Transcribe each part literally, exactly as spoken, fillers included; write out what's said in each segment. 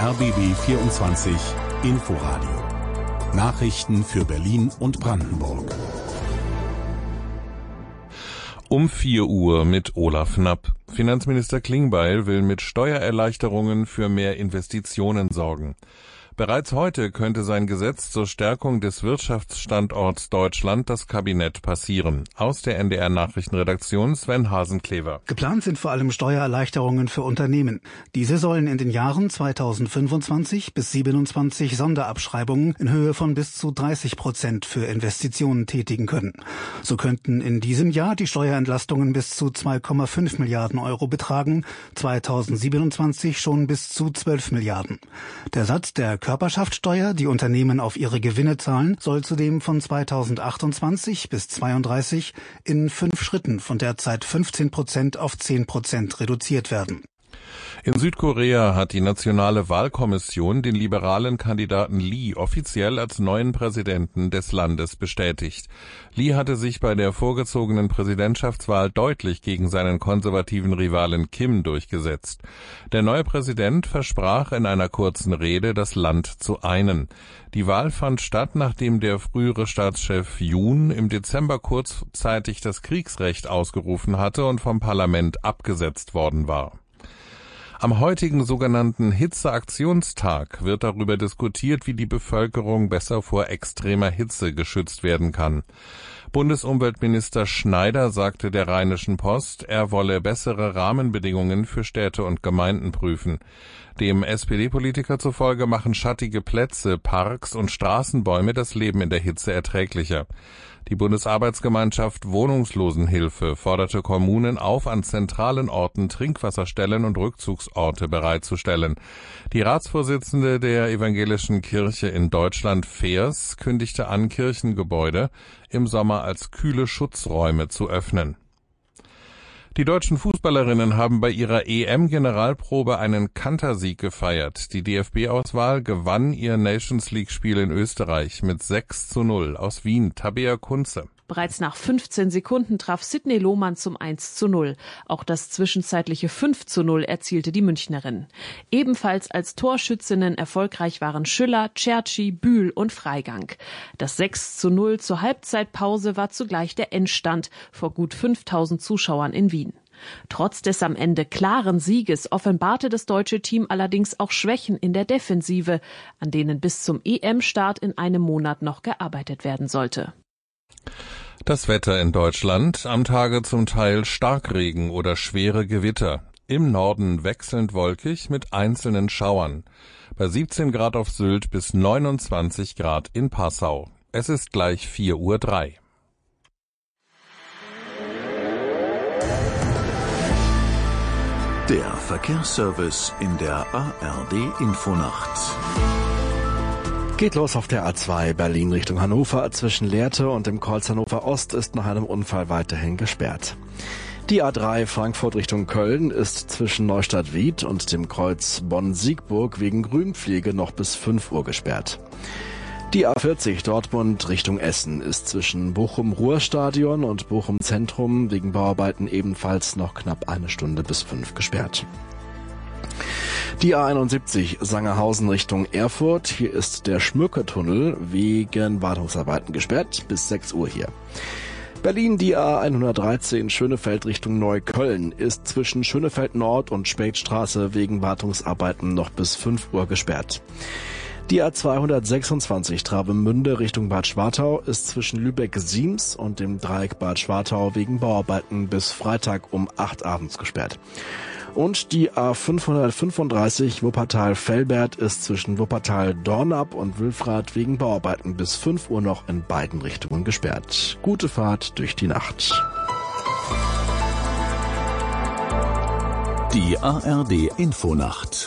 R B B vierundzwanzig Inforadio. Nachrichten für Berlin und Brandenburg. Um vier Uhr mit Olaf Knapp. Finanzminister Klingbeil will mit Steuererleichterungen für mehr Investitionen sorgen. Bereits heute könnte sein Gesetz zur Stärkung des Wirtschaftsstandorts Deutschland das Kabinett passieren. Aus der N D R-Nachrichtenredaktion Sven Hasenklever. Geplant sind vor allem Steuererleichterungen für Unternehmen. Diese sollen in den Jahren zweitausendfünfundzwanzig bis siebenundzwanzig Sonderabschreibungen in Höhe von bis zu dreißig Prozent für Investitionen tätigen können. So könnten in diesem Jahr die Steuerentlastungen bis zu zwei Komma fünf Milliarden Euro betragen, zweitausendsiebenundzwanzig schon bis zu zwölf Milliarden. Der Satz der Körperschaftssteuer, die Unternehmen auf ihre Gewinne zahlen, soll zudem von zweitausendachtundzwanzig bis zweiunddreißig in fünf Schritten von derzeit fünfzehn Prozent auf zehn Prozent reduziert werden. In Südkorea hat die Nationale Wahlkommission den liberalen Kandidaten Lee offiziell als neuen Präsidenten des Landes bestätigt. Lee hatte sich bei der vorgezogenen Präsidentschaftswahl deutlich gegen seinen konservativen Rivalen Kim durchgesetzt. Der neue Präsident versprach in einer kurzen Rede, das Land zu einen. Die Wahl fand statt, nachdem der frühere Staatschef Yoon im Dezember kurzzeitig das Kriegsrecht ausgerufen hatte und vom Parlament abgesetzt worden war. Am heutigen sogenannten Hitzeaktionstag wird darüber diskutiert, wie die Bevölkerung besser vor extremer Hitze geschützt werden kann. Bundesumweltminister Schneider sagte der Rheinischen Post, er wolle bessere Rahmenbedingungen für Städte und Gemeinden prüfen. Dem S P D-Politiker zufolge machen schattige Plätze, Parks und Straßenbäume das Leben in der Hitze erträglicher. Die Bundesarbeitsgemeinschaft Wohnungslosenhilfe forderte Kommunen auf, an zentralen Orten Trinkwasserstellen und Rückzugsorte bereitzustellen. Die Ratsvorsitzende der Evangelischen Kirche in Deutschland, Feers, kündigte an, Kirchengebäude im Sommer als kühle Schutzräume zu öffnen. Die deutschen Fußballerinnen haben bei ihrer E M-Generalprobe einen Kantersieg gefeiert. Die D F B-Auswahl gewann ihr Nations-League-Spiel in Österreich mit sechs zu null aus Wien. Tabea Kunze. Bereits nach fünfzehn Sekunden traf Sydney Lohmann zum eins zu null. Auch das zwischenzeitliche fünf zu null erzielte die Münchnerin. Ebenfalls als Torschützinnen erfolgreich waren Schüller, Cerci, Bühl und Freigang. Das sechs zu null zur Halbzeitpause war zugleich der Endstand vor gut fünftausend Zuschauern in Wien. Trotz des am Ende klaren Sieges offenbarte das deutsche Team allerdings auch Schwächen in der Defensive, an denen bis zum E M-Start in einem Monat noch gearbeitet werden sollte. Das Wetter in Deutschland, am Tage zum Teil Starkregen oder schwere Gewitter. Im Norden wechselnd wolkig mit einzelnen Schauern. Bei siebzehn Grad auf Sylt bis neunundzwanzig Grad in Passau. Es ist gleich vier Uhr drei. Der Verkehrsservice in der A R D-Infonacht. Geht los auf der A zwei Berlin Richtung Hannover. Zwischen Lehrte und dem Kreuz Hannover Ost ist nach einem Unfall weiterhin gesperrt. Die A drei Frankfurt Richtung Köln ist zwischen Neustadt-Wied und dem Kreuz Bonn-Siegburg wegen Grünpflege noch bis fünf Uhr gesperrt. Die A vierzig Dortmund Richtung Essen ist zwischen Bochum-Ruhrstadion und Bochum-Zentrum wegen Bauarbeiten ebenfalls noch knapp eine Stunde bis fünf gesperrt. Die A einundsiebzig Sangerhausen Richtung Erfurt. Hier ist der Schmücketunnel wegen Wartungsarbeiten gesperrt. Bis sechs Uhr hier. Berlin, die A hundertdreizehn Schönefeld Richtung Neukölln ist zwischen Schönefeld Nord und Spätstraße wegen Wartungsarbeiten noch bis fünf Uhr gesperrt. Die A zweihundertsechsundzwanzig Travemünde Richtung Bad Schwartau ist zwischen Lübeck-Siems und dem Dreieck Bad Schwartau wegen Bauarbeiten bis Freitag um acht abends gesperrt. Und die A fünfhundertfünfunddreißig Wuppertal-Velbert ist zwischen Wuppertal-Dornap und Wülfrath wegen Bauarbeiten bis fünf Uhr noch in beiden Richtungen gesperrt. Gute Fahrt durch die Nacht. Die A R D-Infonacht.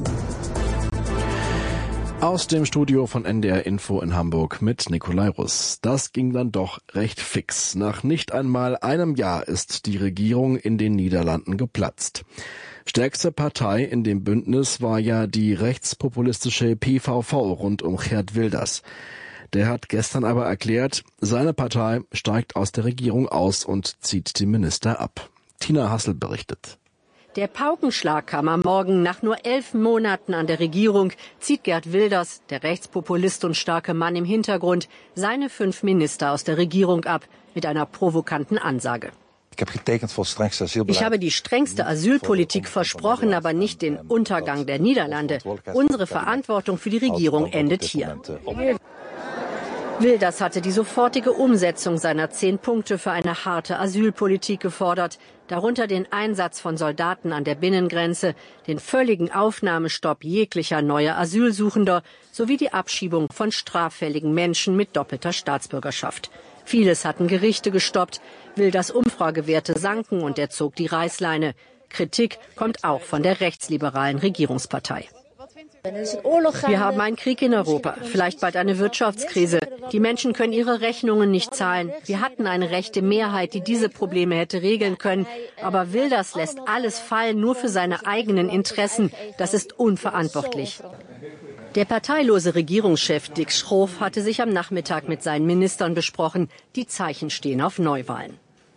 Aus dem Studio von N D R Info in Hamburg mit Nikolai Russ. Das ging dann doch recht fix. Nach nicht einmal einem Jahr ist die Regierung in den Niederlanden geplatzt. Stärkste Partei in dem Bündnis war ja die rechtspopulistische P V V rund um Geert Wilders. Der hat gestern aber erklärt, seine Partei steigt aus der Regierung aus und zieht die Minister ab. Tina Hassel berichtet. Der Paukenschlag kam am Morgen. Nach nur elf Monaten an der Regierung zieht Geert Wilders, der Rechtspopulist und starke Mann im Hintergrund, seine fünf Minister aus der Regierung ab mit einer provokanten Ansage. Ich habe die strengste Asylpolitik versprochen, aber nicht den Untergang der Niederlande. Unsere Verantwortung für die Regierung endet hier. Wilders hatte die sofortige Umsetzung seiner zehn Punkte für eine harte Asylpolitik gefordert, darunter den Einsatz von Soldaten an der Binnengrenze, den völligen Aufnahmestopp jeglicher neuer Asylsuchender sowie die Abschiebung von straffälligen Menschen mit doppelter Staatsbürgerschaft. Vieles hatten Gerichte gestoppt, Wilders Umfragewerte sanken und er zog die Reißleine. Kritik kommt auch von der rechtsliberalen Regierungspartei. Wir haben einen Krieg in Europa, vielleicht bald eine Wirtschaftskrise. Die Menschen können ihre Rechnungen nicht zahlen. Wir hatten eine rechte Mehrheit, die diese Probleme hätte regeln können. Aber Wilders lässt alles fallen, nur für seine eigenen Interessen. Das ist unverantwortlich. Der parteilose Regierungschef Dick Schoof hatte sich am Nachmittag mit seinen Ministern besprochen. Die Zeichen stehen auf Neuwahlen.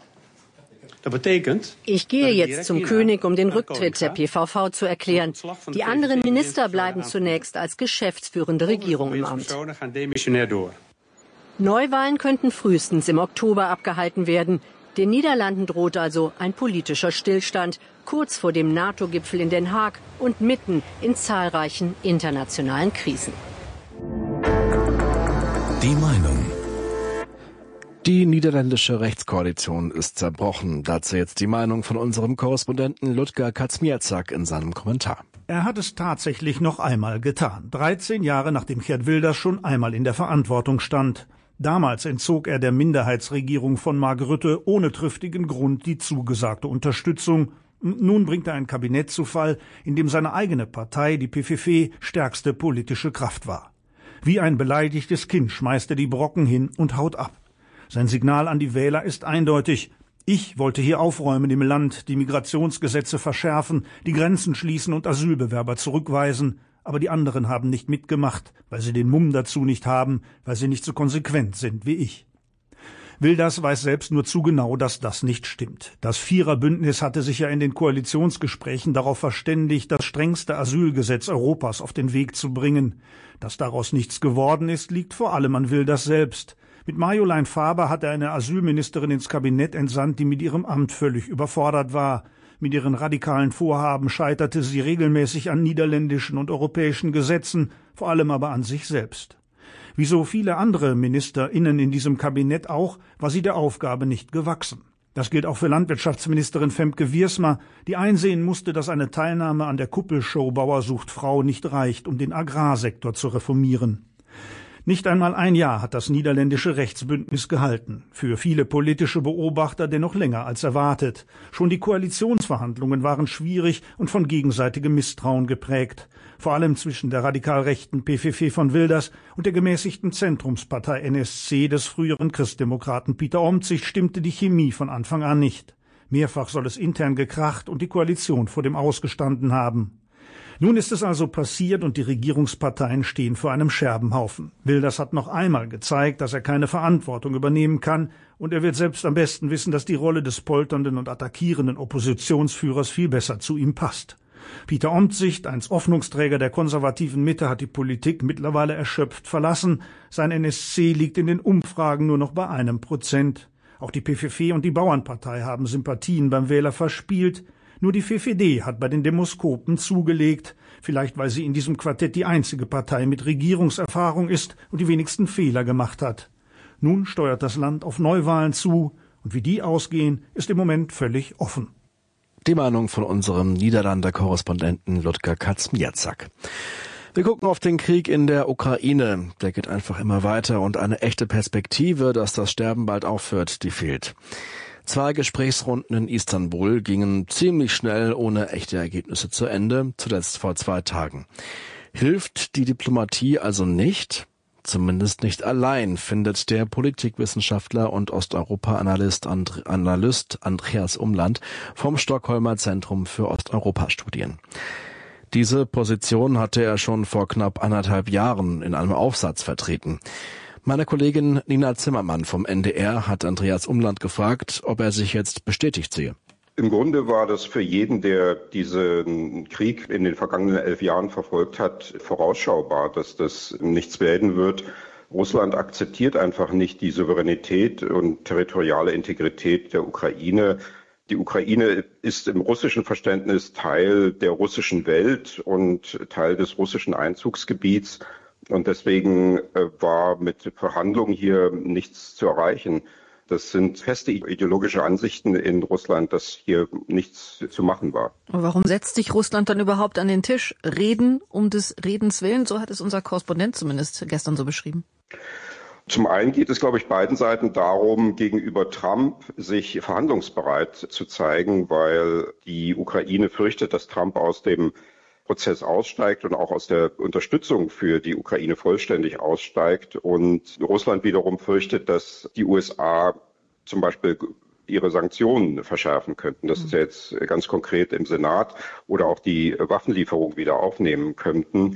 Ich gehe jetzt zum König, um den Rücktritt der P V V zu erklären. Die anderen Minister bleiben zunächst als geschäftsführende Regierung im Amt. Neuwahlen könnten frühestens im Oktober abgehalten werden. Den Niederlanden droht also ein politischer Stillstand, kurz vor dem NATO-Gipfel in Den Haag und mitten in zahlreichen internationalen Krisen. Die Meinung. Die niederländische Rechtskoalition ist zerbrochen. Dazu jetzt die Meinung von unserem Korrespondenten Ludger Kazmierczak in seinem Kommentar. Er hat es tatsächlich noch einmal getan. dreizehn Jahre nachdem Geert Wilders schon einmal in der Verantwortung stand. Damals entzog er der Minderheitsregierung von Mark Rutte ohne triftigen Grund die zugesagte Unterstützung. Nun bringt er ein Kabinett zu Fall, in dem seine eigene Partei, die P V V, stärkste politische Kraft war. Wie ein beleidigtes Kind schmeißt er die Brocken hin und haut ab. Sein Signal an die Wähler ist eindeutig. Ich wollte hier aufräumen im Land, die Migrationsgesetze verschärfen, die Grenzen schließen und Asylbewerber zurückweisen. Aber die anderen haben nicht mitgemacht, weil sie den Mumm dazu nicht haben, weil sie nicht so konsequent sind wie ich. Wilders weiß selbst nur zu genau, dass das nicht stimmt. Das Viererbündnis hatte sich ja in den Koalitionsgesprächen darauf verständigt, das strengste Asylgesetz Europas auf den Weg zu bringen. Dass daraus nichts geworden ist, liegt vor allem an Wilders selbst. Mit Marjolein Faber hat er eine Asylministerin ins Kabinett entsandt, die mit ihrem Amt völlig überfordert war. Mit ihren radikalen Vorhaben scheiterte sie regelmäßig an niederländischen und europäischen Gesetzen, vor allem aber an sich selbst. Wie so viele andere MinisterInnen in diesem Kabinett auch, war sie der Aufgabe nicht gewachsen. Das gilt auch für Landwirtschaftsministerin Femke Wiersma, die einsehen musste, dass eine Teilnahme an der Kuppelshow Bauer sucht Frau nicht reicht, um den Agrarsektor zu reformieren. Nicht einmal ein Jahr hat das niederländische Rechtsbündnis gehalten. Für viele politische Beobachter dennoch länger als erwartet. Schon die Koalitionsverhandlungen waren schwierig und von gegenseitigem Misstrauen geprägt. Vor allem zwischen der radikal rechten P V V von Wilders und der gemäßigten Zentrumspartei N S C des früheren Christdemokraten Pieter Omtzigt stimmte die Chemie von Anfang an nicht. Mehrfach soll es intern gekracht und die Koalition vor dem Aus gestanden haben. Nun ist es also passiert und die Regierungsparteien stehen vor einem Scherbenhaufen. Wilders hat noch einmal gezeigt, dass er keine Verantwortung übernehmen kann und er wird selbst am besten wissen, dass die Rolle des polternden und attackierenden Oppositionsführers viel besser zu ihm passt. Pieter Omtzigt, einst Hoffnungsträger der konservativen Mitte, hat die Politik mittlerweile erschöpft verlassen. Sein N S C liegt in den Umfragen nur noch bei einem Prozent. Auch die P V V und die Bauernpartei haben Sympathien beim Wähler verspielt. Nur die V V D hat bei den Demoskopen zugelegt, vielleicht weil sie in diesem Quartett die einzige Partei mit Regierungserfahrung ist und die wenigsten Fehler gemacht hat. Nun steuert das Land auf Neuwahlen zu und wie die ausgehen, ist im Moment völlig offen. Die Meinung von unserem Niederlander Korrespondenten Ludger Kazmierczak. Wir gucken auf den Krieg in der Ukraine. Der geht einfach immer weiter und eine echte Perspektive, dass das Sterben bald aufhört, die fehlt. Zwei Gesprächsrunden in Istanbul gingen ziemlich schnell ohne echte Ergebnisse zu Ende, zuletzt vor zwei Tagen. Hilft die Diplomatie also nicht? Zumindest nicht allein, findet der Politikwissenschaftler und Osteuropa-Analyst And- Analyst Andreas Umland vom Stockholmer Zentrum für Osteuropa-Studien. Diese Position hatte er schon vor knapp anderthalb Jahren in einem Aufsatz vertreten. Meine Kollegin Nina Zimmermann vom N D R hat Andreas Umland gefragt, ob er sich jetzt bestätigt sehe. Im Grunde war das für jeden, der diesen Krieg in den vergangenen elf Jahren verfolgt hat, vorausschaubar, dass das nichts werden wird. Russland akzeptiert einfach nicht die Souveränität und territoriale Integrität der Ukraine. Die Ukraine ist im russischen Verständnis Teil der russischen Welt und Teil des russischen Einzugsgebiets. Und deswegen war mit Verhandlungen hier nichts zu erreichen. Das sind feste ideologische Ansichten in Russland, dass hier nichts zu machen war. Und warum setzt sich Russland dann überhaupt an den Tisch? Reden um des Redens willen? So hat es unser Korrespondent zumindest gestern so beschrieben. Zum einen geht es, glaube ich, beiden Seiten darum, gegenüber Trump sich verhandlungsbereit zu zeigen, weil die Ukraine fürchtet, dass Trump aus dem Prozess aussteigt und auch aus der Unterstützung für die Ukraine vollständig aussteigt. Und Russland wiederum fürchtet, dass die U S A zum Beispiel ihre Sanktionen verschärfen könnten. Das ist ja jetzt ganz konkret im Senat, oder auch die Waffenlieferung wieder aufnehmen könnten.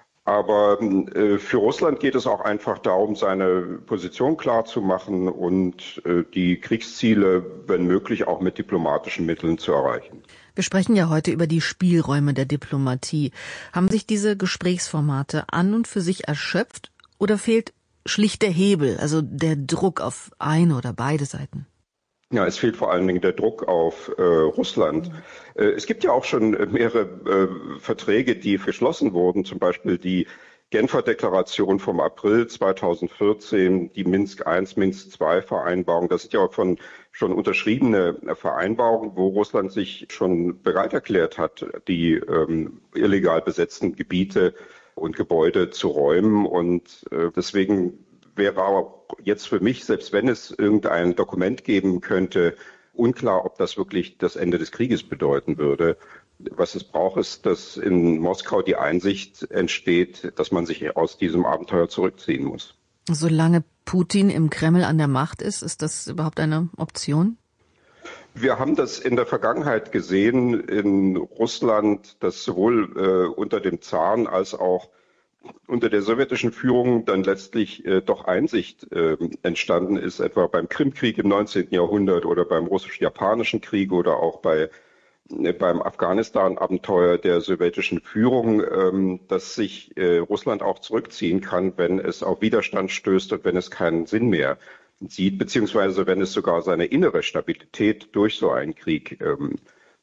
Aber äh, für Russland geht es auch einfach darum, seine Position klar zu machen und äh, die Kriegsziele, wenn möglich, auch mit diplomatischen Mitteln zu erreichen. Wir sprechen ja heute über die Spielräume der Diplomatie. Haben sich diese Gesprächsformate an und für sich erschöpft oder fehlt schlicht der Hebel, also der Druck auf eine oder beide Seiten? Ja, es fehlt vor allen Dingen der Druck auf äh, Russland. Äh, es gibt ja auch schon mehrere äh, Verträge, die geschlossen wurden, zum Beispiel die Genfer Deklaration vom April zweitausendvierzehn, die Minsk eins, Minsk zwei Vereinbarung. Das sind ja auch von schon unterschriebene Vereinbarungen, wo Russland sich schon bereit erklärt hat, die ähm, illegal besetzten Gebiete und Gebäude zu räumen. Und äh, deswegen wäre auch jetzt für mich, selbst wenn es irgendein Dokument geben könnte, unklar, ob das wirklich das Ende des Krieges bedeuten würde. Was es braucht, ist, dass in Moskau die Einsicht entsteht, dass man sich aus diesem Abenteuer zurückziehen muss. Solange Putin im Kreml an der Macht ist, ist das überhaupt eine Option? Wir haben das in der Vergangenheit gesehen in Russland, dass sowohl äh, unter dem Zaren als auch unter der sowjetischen Führung dann letztlich äh, doch Einsicht äh, entstanden ist, etwa beim Krimkrieg im neunzehnten Jahrhundert oder beim russisch-japanischen Krieg oder auch bei äh, beim Afghanistan-Abenteuer der sowjetischen Führung, ähm, dass sich äh, Russland auch zurückziehen kann, wenn es auf Widerstand stößt und wenn es keinen Sinn mehr sieht, beziehungsweise wenn es sogar seine innere Stabilität durch so einen Krieg ähm,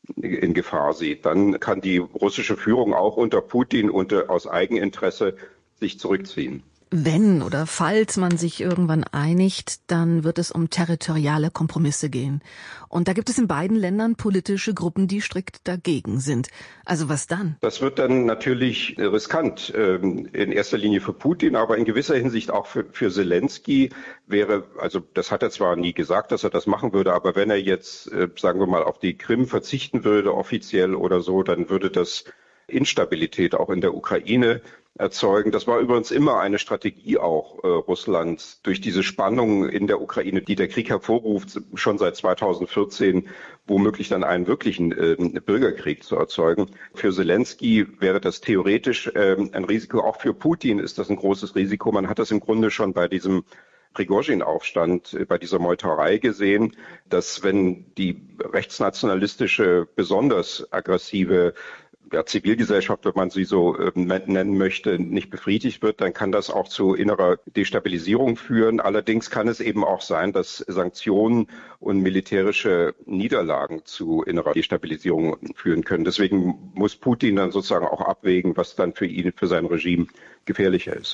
in Gefahr sieht. Dann kann die russische Führung auch unter Putin und aus Eigeninteresse sich zurückziehen. Wenn oder falls man sich irgendwann einigt, dann wird es um territoriale Kompromisse gehen. Und da gibt es in beiden Ländern politische Gruppen, die strikt dagegen sind. Also was dann? Das wird dann natürlich riskant. In erster Linie für Putin, aber in gewisser Hinsicht auch für, für Zelensky wäre, also das hat er zwar nie gesagt, dass er das machen würde, aber wenn er jetzt, sagen wir mal, auf die Krim verzichten würde, offiziell oder so, dann würde das Instabilität auch in der Ukraine erzeugen. Das war übrigens immer eine Strategie auch äh, Russlands, durch diese Spannungen in der Ukraine, die der Krieg hervorruft, schon seit zweitausendvierzehn womöglich dann einen wirklichen äh, Bürgerkrieg zu erzeugen. Für Zelensky wäre das theoretisch äh, ein Risiko. Auch für Putin ist das ein großes Risiko. Man hat das im Grunde schon bei diesem Prigozhin-Aufstand, bei dieser Meuterei gesehen, dass wenn die rechtsnationalistische, besonders aggressive ja, Zivilgesellschaft, wenn man sie so äh, nennen möchte, nicht befriedigt wird, dann kann das auch zu innerer Destabilisierung führen. Allerdings kann es eben auch sein, dass Sanktionen und militärische Niederlagen zu innerer Destabilisierung führen können. Deswegen muss Putin dann sozusagen auch abwägen, was dann für ihn, für sein Regime gefährlicher ist.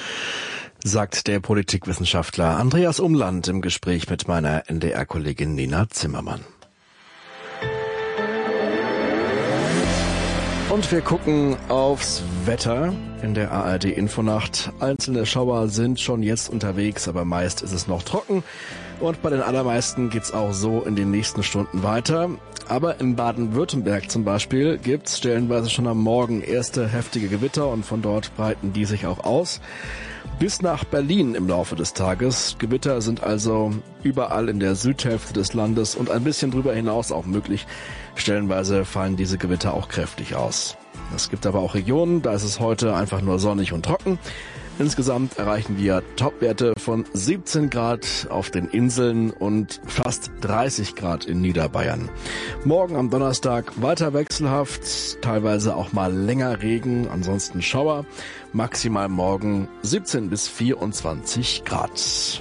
Sagt der Politikwissenschaftler Andreas Umland im Gespräch mit meiner N D R-Kollegin Nina Zimmermann. Und wir gucken aufs Wetter in der A R D-Infonacht. Einzelne Schauer sind schon jetzt unterwegs, aber meist ist es noch trocken. Und bei den allermeisten geht's auch so in den nächsten Stunden weiter. Aber in Baden-Württemberg zum Beispiel gibt's stellenweise schon am Morgen erste heftige Gewitter und von dort breiten die sich auch aus. Bis nach Berlin im Laufe des Tages. Gewitter sind also überall in der Südhälfte des Landes und ein bisschen drüber hinaus auch möglich. Stellenweise fallen diese Gewitter auch kräftig aus. Es gibt aber auch Regionen, da ist es heute einfach nur sonnig und trocken. Insgesamt erreichen wir Topwerte von siebzehn Grad auf den Inseln und fast dreißig Grad in Niederbayern. Morgen am Donnerstag weiter wechselhaft, teilweise auch mal länger Regen, ansonsten Schauer. Maximal morgen siebzehn bis vierundzwanzig Grad.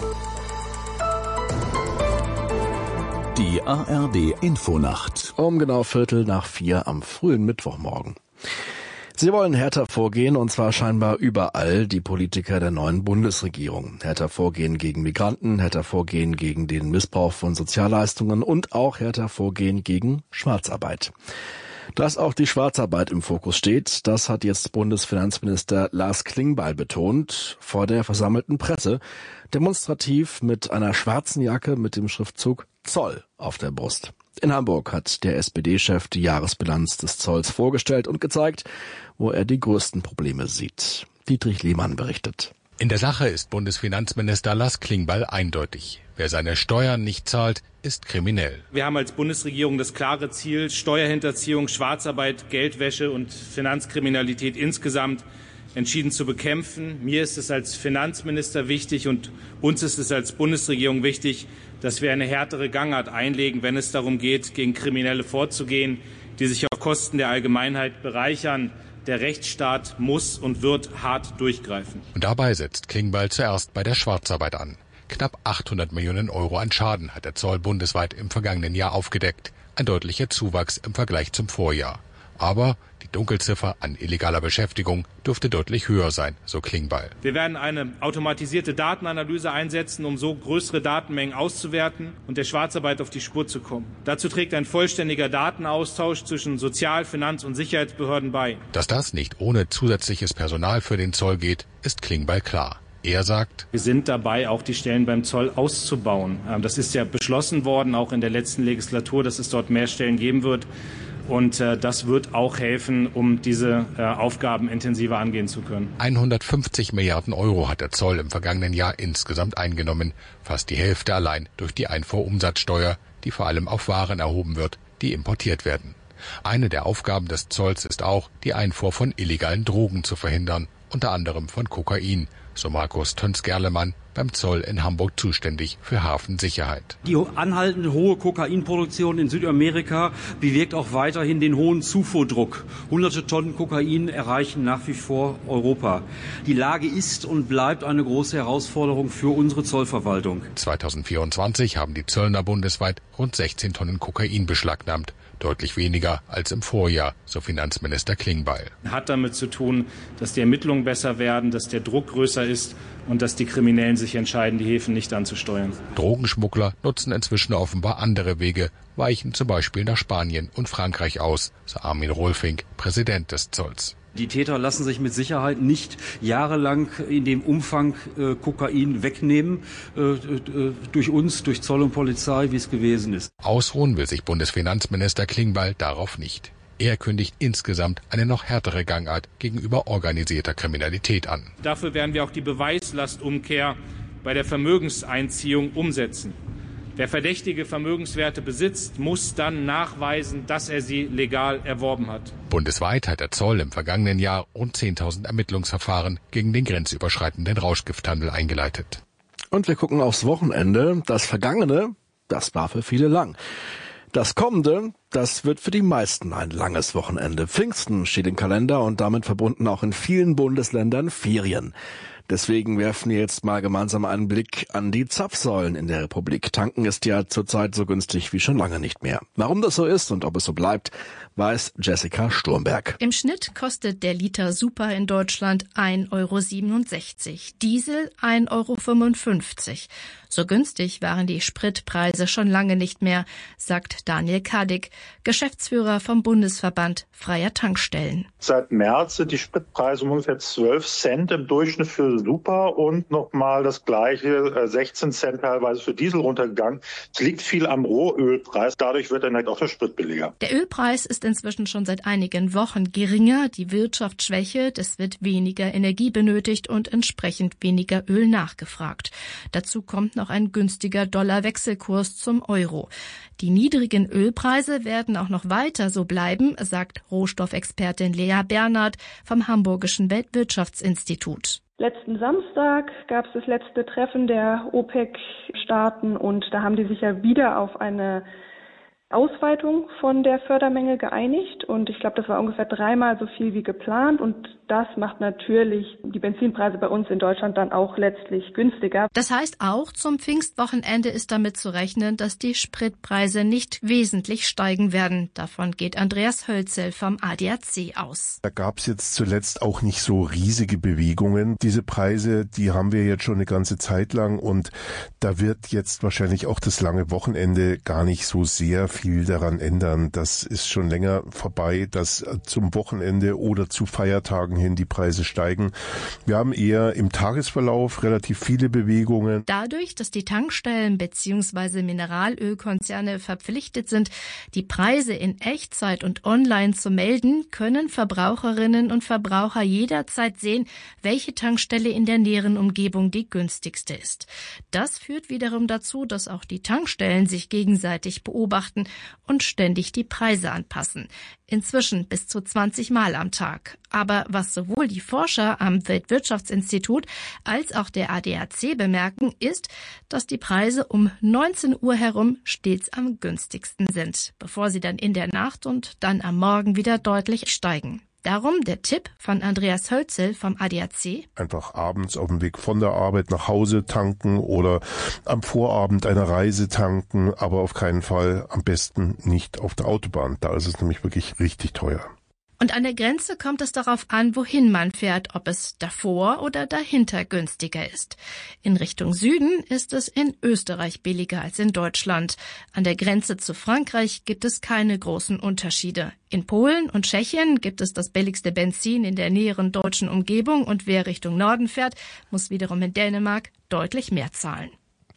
Die A R D Infonacht. Um genau Viertel nach vier am frühen Mittwochmorgen. Sie wollen härter vorgehen, und zwar scheinbar überall, die Politiker der neuen Bundesregierung. Härter vorgehen gegen Migranten, härter vorgehen gegen den Missbrauch von Sozialleistungen und auch härter vorgehen gegen Schwarzarbeit. Dass auch die Schwarzarbeit im Fokus steht, das hat jetzt Bundesfinanzminister Lars Klingbeil betont vor der versammelten Presse, demonstrativ mit einer schwarzen Jacke mit dem Schriftzug Zoll auf der Brust. In Hamburg hat der S P D-Chef die Jahresbilanz des Zolls vorgestellt und gezeigt, wo er die größten Probleme sieht. Dietrich Lehmann berichtet. In der Sache ist Bundesfinanzminister Lars Klingbeil eindeutig. Wer seine Steuern nicht zahlt, ist kriminell. Wir haben als Bundesregierung das klare Ziel, Steuerhinterziehung, Schwarzarbeit, Geldwäsche und Finanzkriminalität insgesamt entschieden zu bekämpfen. Mir ist es als Finanzminister wichtig und uns ist es als Bundesregierung wichtig, dass wir eine härtere Gangart einlegen, wenn es darum geht, gegen Kriminelle vorzugehen, die sich auf Kosten der Allgemeinheit bereichern. Der Rechtsstaat muss und wird hart durchgreifen. Und dabei setzt Klingbeil zuerst bei der Schwarzarbeit an. Knapp achthundert Millionen Euro an Schaden hat der Zoll bundesweit im vergangenen Jahr aufgedeckt. Ein deutlicher Zuwachs im Vergleich zum Vorjahr. Aber die Dunkelziffer an illegaler Beschäftigung dürfte deutlich höher sein, so Klingbeil. Wir werden eine automatisierte Datenanalyse einsetzen, um so größere Datenmengen auszuwerten und der Schwarzarbeit auf die Spur zu kommen. Dazu trägt ein vollständiger Datenaustausch zwischen Sozial-, Finanz- und Sicherheitsbehörden bei. Dass das nicht ohne zusätzliches Personal für den Zoll geht, ist Klingbeil klar. Er sagt, wir sind dabei, auch die Stellen beim Zoll auszubauen. Das ist ja beschlossen worden, auch in der letzten Legislatur, dass es dort mehr Stellen geben wird. Und äh, das wird auch helfen, um diese äh, Aufgaben intensiver angehen zu können. hundertfünfzig Milliarden Euro hat der Zoll im vergangenen Jahr insgesamt eingenommen. Fast die Hälfte allein durch die Einfuhrumsatzsteuer, die vor allem auf Waren erhoben wird, die importiert werden. Eine der Aufgaben des Zolls ist auch, die Einfuhr von illegalen Drogen zu verhindern, unter anderem von Kokain. So Markus Töns-Gerlemann, beim Zoll in Hamburg zuständig für Hafensicherheit. Die anhaltende hohe Kokainproduktion in Südamerika bewirkt auch weiterhin den hohen Zufuhrdruck. Hunderte Tonnen Kokain erreichen nach wie vor Europa. Die Lage ist und bleibt eine große Herausforderung für unsere Zollverwaltung. zweitausendvierundzwanzig haben die Zöllner bundesweit rund sechzehn Tonnen Kokain beschlagnahmt. Deutlich weniger als im Vorjahr, so Finanzminister Klingbeil. Hat damit zu tun, dass die Ermittlungen besser werden, dass der Druck größer ist und dass die Kriminellen sich entscheiden, die Häfen nicht anzusteuern. Drogenschmuggler nutzen inzwischen offenbar andere Wege, weichen zum Beispiel nach Spanien und Frankreich aus, so Armin Rohlfink, Präsident des Zolls. Die Täter lassen sich mit Sicherheit nicht jahrelang in dem Umfang äh, Kokain wegnehmen, äh, äh, durch uns, durch Zoll und Polizei, wie es gewesen ist. Ausruhen will sich Bundesfinanzminister Klingbeil darauf nicht. Er kündigt insgesamt eine noch härtere Gangart gegenüber organisierter Kriminalität an. Dafür werden wir auch die Beweislastumkehr bei der Vermögenseinziehung umsetzen. Wer verdächtige Vermögenswerte besitzt, muss dann nachweisen, dass er sie legal erworben hat. Bundesweit hat der Zoll im vergangenen Jahr rund zehntausend Ermittlungsverfahren gegen den grenzüberschreitenden Rauschgifthandel eingeleitet. Und wir gucken aufs Wochenende. Das Vergangene, das war für viele lang. Das Kommende, das wird für die meisten ein langes Wochenende. Pfingsten steht im Kalender und damit verbunden auch in vielen Bundesländern Ferien. Deswegen werfen wir jetzt mal gemeinsam einen Blick an die Zapfsäulen in der Republik. Tanken ist ja zurzeit so günstig wie schon lange nicht mehr. Warum das so ist und ob es so bleibt, weiß Jessica Sturmberg. Im Schnitt kostet der Liter Super in Deutschland ein Euro siebenundsechzig, Diesel ein Euro fünfundfünfzig. So günstig waren die Spritpreise schon lange nicht mehr, sagt Daniel Kadig, Geschäftsführer vom Bundesverband Freier Tankstellen. Seit März sind die Spritpreise um ungefähr zwölf Cent im Durchschnitt für Super und nochmal das gleiche, sechzehn Cent teilweise für Diesel runtergegangen. Es liegt viel am Rohölpreis, dadurch wird dann halt auch der Sprit billiger. Der Ölpreis ist inzwischen schon seit einigen Wochen geringer, die Wirtschaft schwächelt, es wird weniger Energie benötigt und entsprechend weniger Öl nachgefragt. Dazu kommt noch ein günstiger Dollar-Wechselkurs zum Euro. Die niedrigen Ölpreise werden auch noch weiter so bleiben, sagt Rohstoffexpertin Lea Bernhard vom Hamburgischen Weltwirtschaftsinstitut. Letzten Samstag gab es das letzte Treffen der OPEC-Staaten und da haben die sich ja wieder auf eine Ausweitung von der Fördermenge geeinigt und ich glaube, das war ungefähr dreimal so viel wie geplant und das macht natürlich die Benzinpreise bei uns in Deutschland dann auch letztlich günstiger. Das heißt, auch zum Pfingstwochenende ist damit zu rechnen, dass die Spritpreise nicht wesentlich steigen werden. Davon geht Andreas Hölzel vom A D A C aus. Da gab es jetzt zuletzt auch nicht so riesige Bewegungen. Diese Preise, die haben wir jetzt schon eine ganze Zeit lang und da wird jetzt wahrscheinlich auch das lange Wochenende gar nicht so sehr viel daran ändern. Das ist schon länger vorbei, dass zum Wochenende oder zu Feiertagen hin die Preise steigen. Wir haben eher im Tagesverlauf relativ viele Bewegungen. Dadurch, dass die Tankstellen bzw. Mineralölkonzerne verpflichtet sind, die Preise in Echtzeit und online zu melden, können Verbraucherinnen und Verbraucher jederzeit sehen, welche Tankstelle in der näheren Umgebung die günstigste ist. Das führt wiederum dazu, dass auch die Tankstellen sich gegenseitig beobachten und ständig die Preise anpassen. Inzwischen bis zu zwanzig Mal am Tag. Aber was sowohl die Forscher am Weltwirtschaftsinstitut als auch der A D A C bemerken, ist, dass die Preise um neunzehn Uhr herum stets am günstigsten sind, bevor sie dann in der Nacht und dann am Morgen wieder deutlich steigen. Darum der Tipp von Andreas Hölzel vom A D A C. Einfach abends auf dem Weg von der Arbeit nach Hause tanken oder am Vorabend einer Reise tanken, aber auf keinen Fall am besten nicht auf der Autobahn. Da ist es nämlich wirklich richtig teuer. Und an der Grenze kommt es darauf an, wohin man fährt, ob es davor oder dahinter günstiger ist. In Richtung Süden ist es in Österreich billiger als in Deutschland. An der Grenze zu Frankreich gibt es keine großen Unterschiede. In Polen und Tschechien gibt es das billigste Benzin in der näheren deutschen Umgebung und wer Richtung Norden fährt, muss wiederum in Dänemark deutlich mehr zahlen.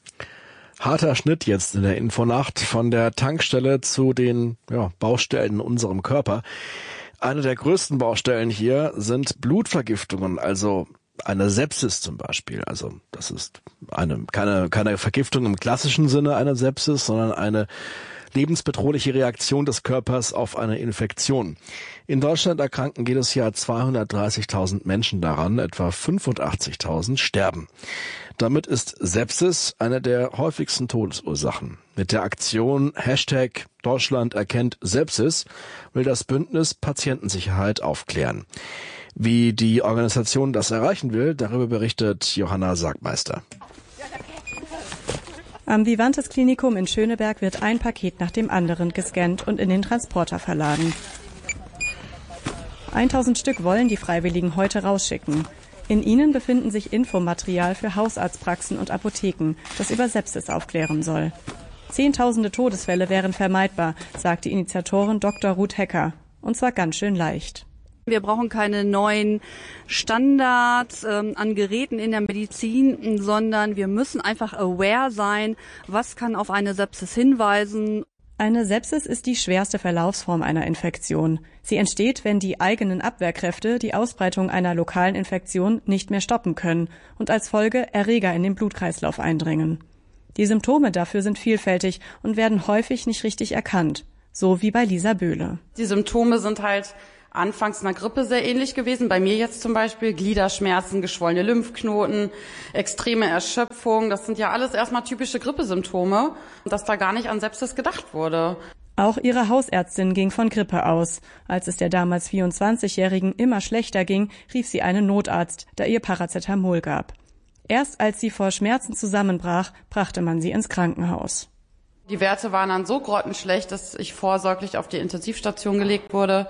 Harter Schnitt jetzt in der Infonacht von der Tankstelle zu den ja, Baustellen in unserem Körper. Eine der größten Baustellen hier sind Blutvergiftungen, also eine Sepsis zum Beispiel. Also das ist eine keine keine Vergiftung im klassischen Sinne einer Sepsis, sondern eine lebensbedrohliche Reaktion des Körpers auf eine Infektion. In Deutschland erkranken jedes Jahr zweihundertdreißigtausend Menschen daran, etwa fünfundachtzigtausend sterben. Damit ist Sepsis eine der häufigsten Todesursachen. Mit der Aktion Hashtag Deutschland erkennt Sepsis will das Bündnis Patientensicherheit aufklären. Wie die Organisation das erreichen will, darüber berichtet Johanna Sargmeister. Am Vivantes Klinikum in Schöneberg wird ein Paket nach dem anderen gescannt und in den Transporter verladen. tausend Stück wollen die Freiwilligen heute rausschicken. In ihnen befinden sich Infomaterial für Hausarztpraxen und Apotheken, das über Sepsis aufklären soll. Zehntausende Todesfälle wären vermeidbar, sagt die Initiatorin Doktor Ruth Hecker. Und zwar ganz schön leicht. Wir brauchen keine neuen Standards ähm, an Geräten in der Medizin, sondern wir müssen einfach aware sein, was kann auf eine Sepsis hinweisen. Eine Sepsis ist die schwerste Verlaufsform einer Infektion. Sie entsteht, wenn die eigenen Abwehrkräfte die Ausbreitung einer lokalen Infektion nicht mehr stoppen können und als Folge Erreger in den Blutkreislauf eindringen. Die Symptome dafür sind vielfältig und werden häufig nicht richtig erkannt, so wie bei Lisa Böhle. Die Symptome sind halt anfangs einer Grippe sehr ähnlich gewesen. Bei mir jetzt zum Beispiel Gliederschmerzen, geschwollene Lymphknoten, extreme Erschöpfung. Das sind ja alles erstmal typische Grippesymptome, dass da gar nicht an Sepsis gedacht wurde. Auch ihre Hausärztin ging von Grippe aus. Als es der damals vierundzwanzigjährigen immer schlechter ging, rief sie einen Notarzt, der ihr Paracetamol gab. Erst als sie vor Schmerzen zusammenbrach, brachte man sie ins Krankenhaus. Die Werte waren dann so grottenschlecht, dass ich vorsorglich auf die Intensivstation gelegt wurde.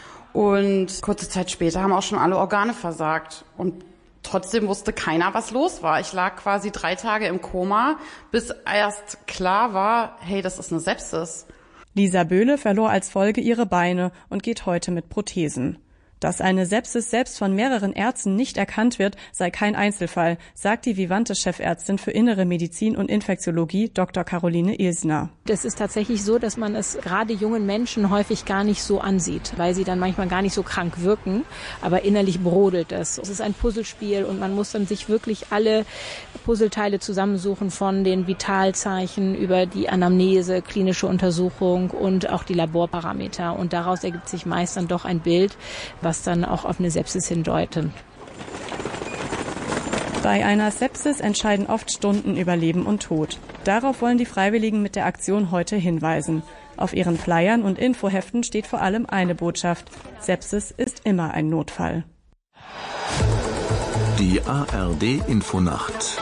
Und kurze Zeit später haben auch schon alle Organe versagt. Und trotzdem wusste keiner, was los war. Ich lag quasi drei Tage im Koma, bis erst klar war, hey, das ist eine Sepsis. Lisa Böhle verlor als Folge ihre Beine und geht heute mit Prothesen. Dass eine Sepsis selbst von mehreren Ärzten nicht erkannt wird, sei kein Einzelfall, sagt die Vivantes-Chefärztin für Innere Medizin und Infektiologie Doktor Caroline Ilsner. Das ist tatsächlich so, dass man es gerade jungen Menschen häufig gar nicht so ansieht, weil sie dann manchmal gar nicht so krank wirken, aber innerlich brodelt es. Es ist ein Puzzlespiel und man muss dann sich wirklich alle Puzzleteile zusammensuchen, von den Vitalzeichen über die Anamnese, klinische Untersuchung und auch die Laborparameter. Und daraus ergibt sich meist dann doch ein Bild, was dann auch auf eine Sepsis hindeutet. Bei einer Sepsis entscheiden oft Stunden über Leben und Tod. Darauf wollen die Freiwilligen mit der Aktion heute hinweisen. Auf ihren Flyern und Infoheften steht vor allem eine Botschaft: Sepsis ist immer ein Notfall. Die A R D-Infonacht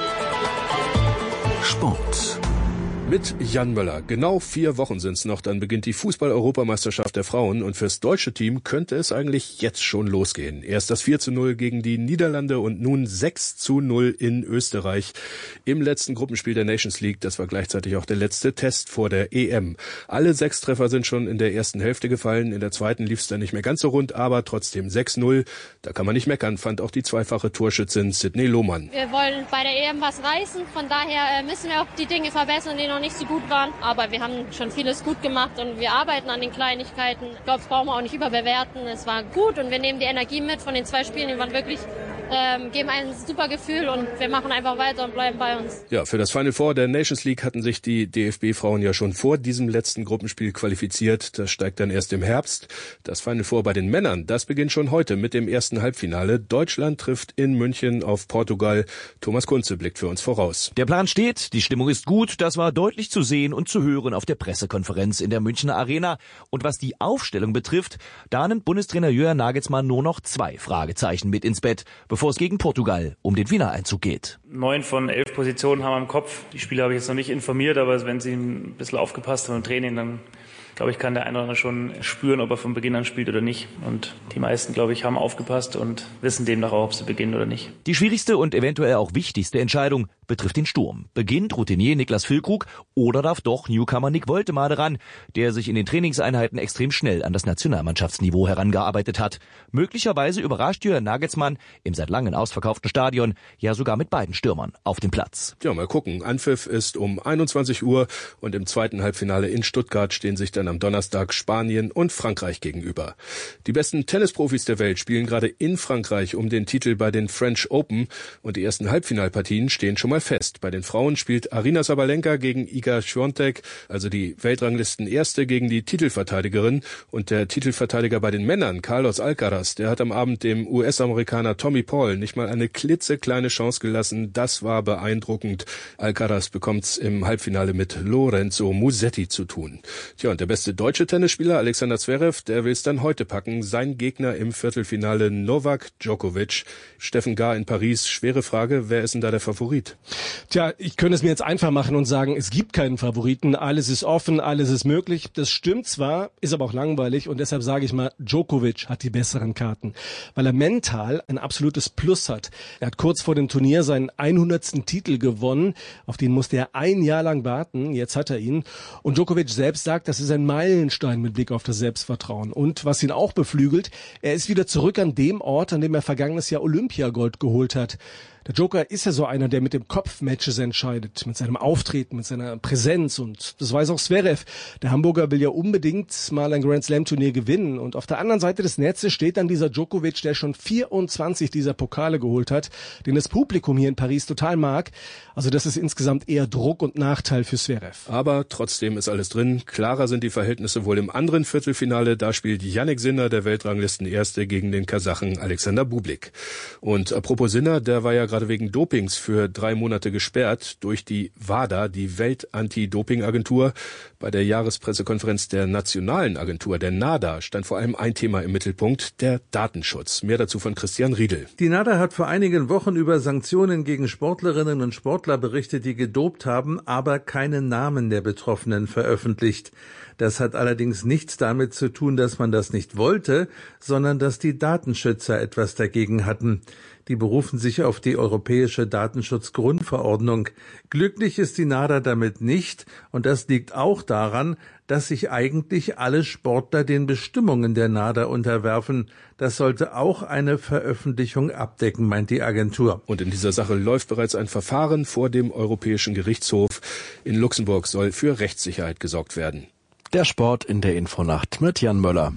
Sport. Mit Jan Möller. Genau vier Wochen sind's noch, dann beginnt die Fußball-Europameisterschaft der Frauen und fürs deutsche Team könnte es eigentlich jetzt schon losgehen. Erst das vier zu null gegen die Niederlande und nun sechs zu null in Österreich im letzten Gruppenspiel der Nations League. Das war gleichzeitig auch der letzte Test vor der E M. Alle sechs Treffer sind schon in der ersten Hälfte gefallen, in der zweiten lief's dann nicht mehr ganz so rund, aber trotzdem sechs null. Da kann man nicht meckern, fand auch die zweifache Torschützin Sydney Lohmann. Wir wollen bei der E M was reißen, von daher müssen wir auch die Dinge verbessern, die noch nicht so gut waren, aber wir haben schon vieles gut gemacht und wir arbeiten an den Kleinigkeiten. Ich glaube, das brauchen wir auch nicht überbewerten. Es war gut und wir nehmen die Energie mit von den zwei Spielen, die waren wirklich, ähm, geben ein super Gefühl und wir machen einfach weiter und bleiben bei uns. Ja, für das Final Four der Nations League hatten sich die D F B-Frauen ja schon vor diesem letzten Gruppenspiel qualifiziert. Das steigt dann erst im Herbst. Das Final Four bei den Männern, das beginnt schon heute mit dem ersten Halbfinale. Deutschland trifft in München auf Portugal. Thomas Kunze blickt für uns voraus. Der Plan steht, die Stimmung ist gut, das war deutlich zu sehen und zu hören auf der Pressekonferenz in der Münchner Arena. Und was die Aufstellung betrifft, da nimmt Bundestrainer Jürgen Nagelsmann nur noch zwei Fragezeichen mit ins Bett, bevor es gegen Portugal um den Finaleinzug geht. Neun von elf Positionen haben wir im Kopf. Die Spieler habe ich jetzt noch nicht informiert, aber wenn sie ein bisschen aufgepasst haben im Training, dann glaube ich, kann der eine oder andere schon spüren, ob er von Beginn an spielt oder nicht. Und die meisten, glaube ich, haben aufgepasst und wissen demnach auch, ob sie beginnen oder nicht. Die schwierigste und eventuell auch wichtigste Entscheidung betrifft den Sturm. Beginnt Routinier Niklas Füllkrug oder darf doch Newcomer Nick Woltemade ran, der sich in den Trainingseinheiten extrem schnell an das Nationalmannschaftsniveau herangearbeitet hat. Möglicherweise überrascht Jürgen Nagelsmann im seit langem ausverkauften Stadion ja sogar mit beiden Stürmern auf dem Platz. Ja, mal gucken. Anpfiff ist um einundzwanzig Uhr und im zweiten Halbfinale in Stuttgart stehen sich dann am Donnerstag Spanien und Frankreich gegenüber. Die besten Tennisprofis der Welt spielen gerade in Frankreich um den Titel bei den French Open und die ersten Halbfinalpartien stehen schon mal fest. Bei den Frauen spielt Aryna Sabalenka gegen Iga Świątek, also die Weltranglisten-Erste gegen die Titelverteidigerin, und der Titelverteidiger bei den Männern, Carlos Alcaraz, der hat am Abend dem U S-Amerikaner Tommy Paul nicht mal eine klitzekleine Chance gelassen. Das war beeindruckend. Alcaraz bekommt's im Halbfinale mit Lorenzo Musetti zu tun. Tja, und der beste deutsche Tennisspieler Alexander Zverev, der will's dann heute packen. Sein Gegner im Viertelfinale Novak Djokovic. Steffen Gahr in Paris. Schwere Frage, wer ist denn da der Favorit? Tja, ich könnte es mir jetzt einfach machen und sagen, es gibt keinen Favoriten. Alles ist offen, alles ist möglich. Das stimmt zwar, ist aber auch langweilig und deshalb sage ich mal, Djokovic hat die besseren Karten, weil er mental ein absolutes Plus hat. Er hat kurz vor dem Turnier seinen hundertsten Titel gewonnen. Auf den musste er ein Jahr lang warten. Jetzt hat er ihn. Und Djokovic selbst sagt, das ist ein Meilenstein mit Blick auf das Selbstvertrauen. Und was ihn auch beflügelt, er ist wieder zurück an dem Ort, an dem er vergangenes Jahr Olympiagold geholt hat. Der Joker ist ja so einer, der mit dem Kopf Matches entscheidet, mit seinem Auftreten, mit seiner Präsenz, und das weiß auch Zverev. Der Hamburger will ja unbedingt mal ein Grand Slam Turnier gewinnen, und auf der anderen Seite des Netzes steht dann dieser Djokovic, der schon vierundzwanzig dieser Pokale geholt hat, den das Publikum hier in Paris total mag. Also das ist insgesamt eher Druck und Nachteil für Zverev. Aber trotzdem ist alles drin. Klarer sind die Verhältnisse wohl im anderen Viertelfinale. Da spielt Jannik Sinner, der Weltranglisten-Erste, gegen den Kasachen Alexander Bublik. Und apropos Sinner, der war ja gerade wegen Dopings für drei Monate gesperrt durch die WADA, die Welt-Anti-Doping-Agentur. Bei der Jahrespressekonferenz der nationalen Agentur, der NADA, stand vor allem ein Thema im Mittelpunkt, der Datenschutz. Mehr dazu von Christian Riedel. Die NADA hat vor einigen Wochen über Sanktionen gegen Sportlerinnen und Sportler berichtet, die gedopt haben, aber keine Namen der Betroffenen veröffentlicht. Das hat allerdings nichts damit zu tun, dass man das nicht wollte, sondern dass die Datenschützer etwas dagegen hatten. Die berufen sich auf die Europäische Datenschutzgrundverordnung. Glücklich ist die NADA damit nicht, und das liegt auch daran, dass sich eigentlich alle Sportler den Bestimmungen der NADA unterwerfen. Das sollte auch eine Veröffentlichung abdecken, meint die Agentur. Und in dieser Sache läuft bereits ein Verfahren vor dem Europäischen Gerichtshof. In Luxemburg soll für Rechtssicherheit gesorgt werden. Der Sport in der Infonacht mit Jan Möller.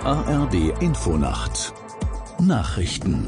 A R D Infonacht Nachrichten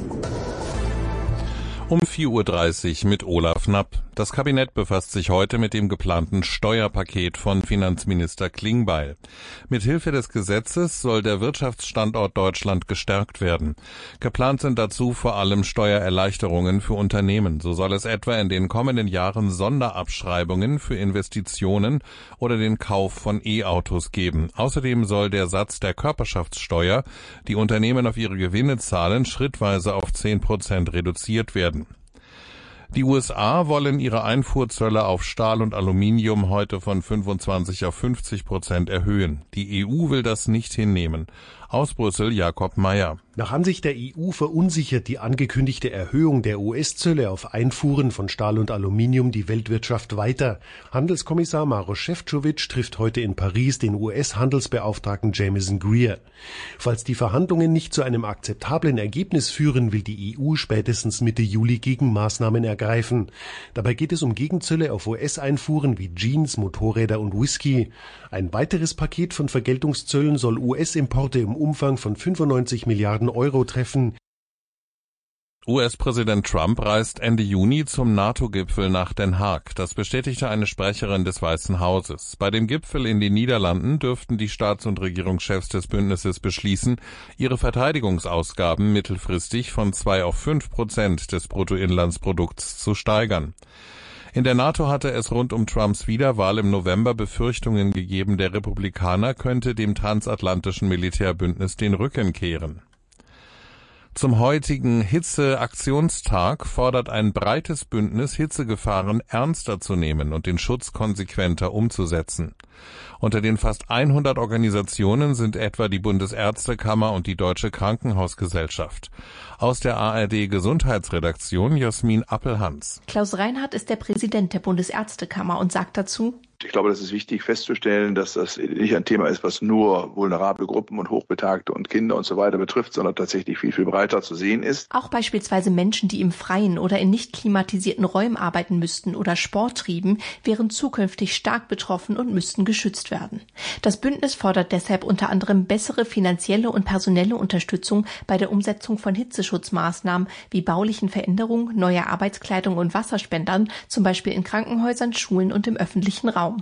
um vier Uhr dreißig mit Olaf Knapp. Das Kabinett befasst sich heute mit dem geplanten Steuerpaket von Finanzminister Klingbeil. Mithilfe des Gesetzes soll der Wirtschaftsstandort Deutschland gestärkt werden. Geplant sind dazu vor allem Steuererleichterungen für Unternehmen. So soll es etwa in den kommenden Jahren Sonderabschreibungen für Investitionen oder den Kauf von E-Autos geben. Außerdem soll der Satz der Körperschaftssteuer, die Unternehmen auf ihre Gewinne zahlen, schrittweise auf zehn Prozent reduziert werden. Die U S A wollen ihre Einfuhrzölle auf Stahl und Aluminium heute von fünfundzwanzig auf fünfzig Prozent erhöhen. Die E U will das nicht hinnehmen. Aus Brüssel Jakob Mayer. Nach Ansicht der E U verunsichert die angekündigte Erhöhung der U S-Zölle auf Einfuhren von Stahl und Aluminium die Weltwirtschaft weiter. Handelskommissar Maroš Šefčovič trifft heute in Paris den U S-Handelsbeauftragten Jamieson Greer. Falls die Verhandlungen nicht zu einem akzeptablen Ergebnis führen, will die E U spätestens Mitte Juli Gegenmaßnahmen ergreifen. Dabei geht es um Gegenzölle auf U S-Einfuhren wie Jeans, Motorräder und Whisky. Ein weiteres Paket von Vergeltungszöllen soll U S-Importe im Umfang von fünfundneunzig Milliarden Euro treffen. U S-Präsident Trump reist Ende Juni zum NATO-Gipfel nach Den Haag. Das bestätigte eine Sprecherin des Weißen Hauses. Bei dem Gipfel in den Niederlanden dürften die Staats- und Regierungschefs des Bündnisses beschließen, ihre Verteidigungsausgaben mittelfristig von zwei auf fünf Prozent des Bruttoinlandsprodukts zu steigern. In der NATO hatte es rund um Trumps Wiederwahl im November Befürchtungen gegeben, der Republikaner könnte dem transatlantischen Militärbündnis den Rücken kehren. Zum heutigen Hitzeaktionstag fordert ein breites Bündnis, Hitzegefahren ernster zu nehmen und den Schutz konsequenter umzusetzen. Unter den fast hundert Organisationen sind etwa die Bundesärztekammer und die Deutsche Krankenhausgesellschaft. Aus der A R D Gesundheitsredaktion Jasmin Appelhans. Klaus Reinhardt ist der Präsident der Bundesärztekammer und sagt dazu: Ich glaube, das ist wichtig festzustellen, dass das nicht ein Thema ist, was nur vulnerable Gruppen und Hochbetagte und Kinder und so weiter betrifft, sondern tatsächlich viel, viel breiter zu sehen ist. Auch beispielsweise Menschen, die im Freien oder in nicht klimatisierten Räumen arbeiten müssten oder Sport trieben, wären zukünftig stark betroffen und müssten geschützt werden. Das Bündnis fordert deshalb unter anderem bessere finanzielle und personelle Unterstützung bei der Umsetzung von Hitzeschutzmaßnahmen wie baulichen Veränderungen, neuer Arbeitskleidung und Wasserspendern, zum Beispiel in Krankenhäusern, Schulen und im öffentlichen Raum.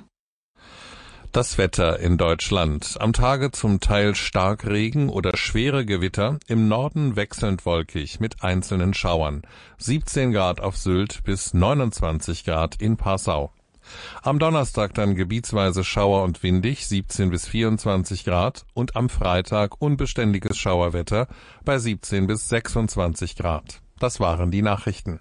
Das Wetter in Deutschland. Am Tage zum Teil Starkregen oder schwere Gewitter, im Norden wechselnd wolkig mit einzelnen Schauern. siebzehn Grad auf Sylt bis neunundzwanzig Grad in Passau. Am Donnerstag dann gebietsweise Schauer und windig, siebzehn bis vierundzwanzig Grad, und am Freitag unbeständiges Schauerwetter bei siebzehn bis sechsundzwanzig Grad. Das waren die Nachrichten.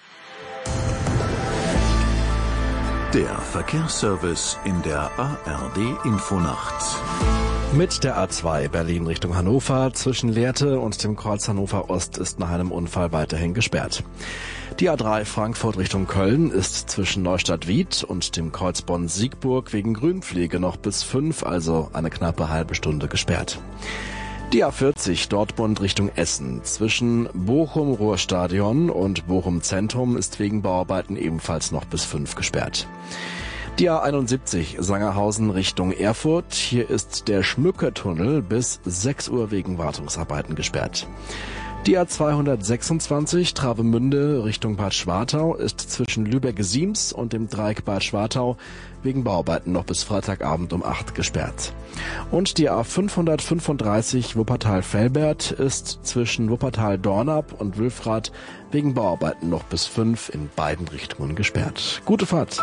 Der Verkehrsservice in der A R D Infonacht. Mit der A zwei Berlin Richtung Hannover zwischen Lehrte und dem Kreuz Hannover Ost ist nach einem Unfall weiterhin gesperrt. Die A drei Frankfurt Richtung Köln ist zwischen Neustadt-Wied und dem Kreuz Bonn-Siegburg wegen Grünpflege noch bis fünf, also eine knappe halbe Stunde gesperrt. Die A vierzig Dortmund Richtung Essen zwischen Bochum-Ruhrstadion und Bochum-Zentrum ist wegen Bauarbeiten ebenfalls noch bis fünf gesperrt. Die A einundsiebzig Sangerhausen Richtung Erfurt. Hier ist der Schmückertunnel bis sechs Uhr wegen Wartungsarbeiten gesperrt. Die A zweihundertsechsundzwanzig Travemünde Richtung Bad Schwartau ist zwischen Lübeck-Siems und dem Dreieck Bad Schwartau wegen Bauarbeiten noch bis Freitagabend um acht gesperrt. Und die A fünfhundertfünfunddreißig Wuppertal-Velbert ist zwischen Wuppertal-Dornap und Wülfrath wegen Bauarbeiten noch bis fünf in beiden Richtungen gesperrt. Gute Fahrt!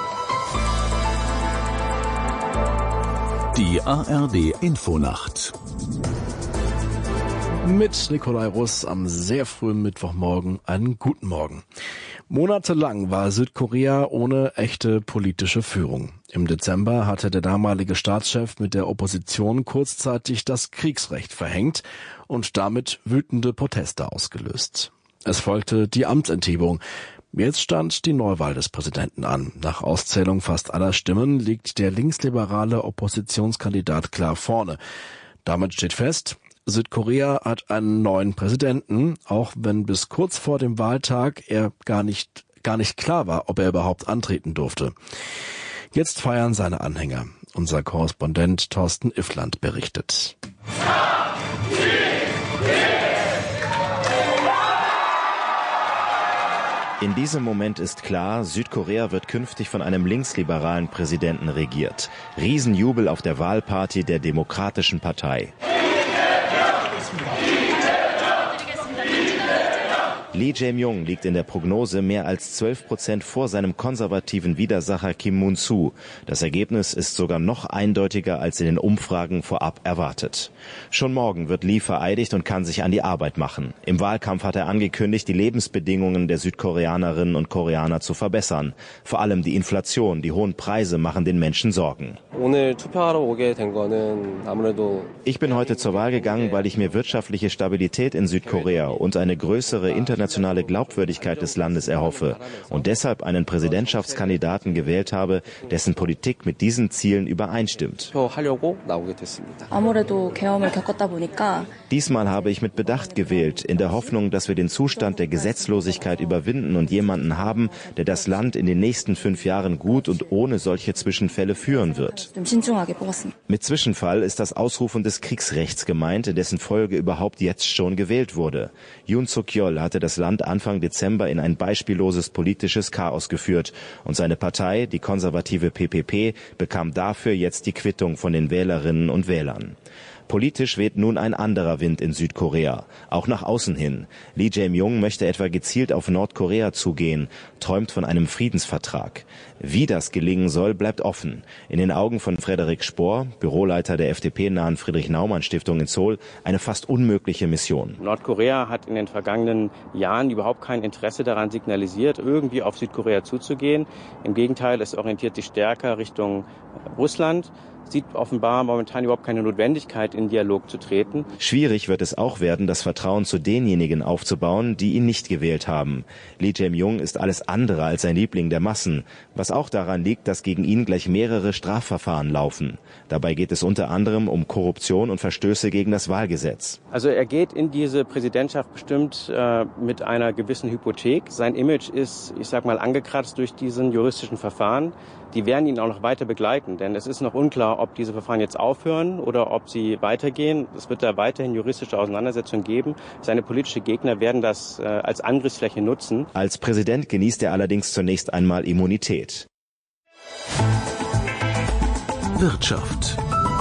Die A R D Infonacht. Mit Nikolai Russ am sehr frühen Mittwochmorgen einen guten Morgen. Monatelang war Südkorea ohne echte politische Führung. Im Dezember hatte der damalige Staatschef mit der Opposition kurzzeitig das Kriegsrecht verhängt und damit wütende Proteste ausgelöst. Es folgte die Amtsenthebung. Jetzt stand die Neuwahl des Präsidenten an. Nach Auszählung fast aller Stimmen liegt der linksliberale Oppositionskandidat klar vorne. Damit steht fest, Südkorea hat einen neuen Präsidenten, auch wenn bis kurz vor dem Wahltag er gar nicht, gar nicht klar war, ob er überhaupt antreten durfte. Jetzt feiern seine Anhänger. Unser Korrespondent Thorsten Iffland berichtet. Ja! In diesem Moment ist klar, Südkorea wird künftig von einem linksliberalen Präsidenten regiert. Riesenjubel auf der Wahlparty der Demokratischen Partei. Lee Jae-myung liegt in der Prognose mehr als zwölf Prozent vor seinem konservativen Widersacher Kim Moon-soo. Das Ergebnis ist sogar noch eindeutiger als in den Umfragen vorab erwartet. Schon morgen wird Lee vereidigt und kann sich an die Arbeit machen. Im Wahlkampf hat er angekündigt, die Lebensbedingungen der Südkoreanerinnen und Koreaner zu verbessern. Vor allem die Inflation, die hohen Preise machen den Menschen Sorgen. Ich bin heute zur Wahl gegangen, weil ich mir wirtschaftliche Stabilität in Südkorea und eine größere internationale internationale Glaubwürdigkeit des Landes erhoffe und deshalb einen Präsidentschaftskandidaten gewählt habe, dessen Politik mit diesen Zielen übereinstimmt. Diesmal habe ich mit Bedacht gewählt, in der Hoffnung, dass wir den Zustand der Gesetzlosigkeit überwinden und jemanden haben, der das Land in den nächsten fünf Jahren gut und ohne solche Zwischenfälle führen wird. Mit Zwischenfall ist das Ausrufen des Kriegsrechts gemeint, in dessen Folge überhaupt jetzt schon gewählt wurde. Yoon Suk-yeol hatte das Land Anfang Dezember in ein beispielloses politisches Chaos geführt und seine Partei, die konservative P P P, bekam dafür jetzt die Quittung von den Wählerinnen und Wählern. Politisch weht nun ein anderer Wind in Südkorea, auch nach außen hin. Lee Jae-myung möchte etwa gezielt auf Nordkorea zugehen, träumt von einem Friedensvertrag. Wie das gelingen soll, bleibt offen. In den Augen von Frederik Spohr, Büroleiter der F D P-nahen Friedrich-Naumann-Stiftung in Seoul, eine fast unmögliche Mission. Nordkorea hat in den vergangenen Jahren überhaupt kein Interesse daran signalisiert, irgendwie auf Südkorea zuzugehen. Im Gegenteil, es orientiert sich stärker Richtung Russland. Sieht offenbar momentan überhaupt keine Notwendigkeit, in Dialog zu treten. Schwierig wird es auch werden, das Vertrauen zu denjenigen aufzubauen, die ihn nicht gewählt haben. Lee Jae-myung ist alles andere als ein Liebling der Massen, was auch daran liegt, dass gegen ihn gleich mehrere Strafverfahren laufen. Dabei geht es unter anderem um Korruption und Verstöße gegen das Wahlgesetz. Also er geht in diese Präsidentschaft bestimmt äh, mit einer gewissen Hypothek. Sein Image ist, ich sag mal, angekratzt durch diesen juristischen Verfahren. Die werden ihn auch noch weiter begleiten, denn es ist noch unklar, ob diese Verfahren jetzt aufhören oder ob sie weitergehen. Es wird da weiterhin juristische Auseinandersetzungen geben. Seine politischen Gegner werden das äh, als Angriffsfläche nutzen. Als Präsident genießt er allerdings zunächst einmal Immunität. Wirtschaft.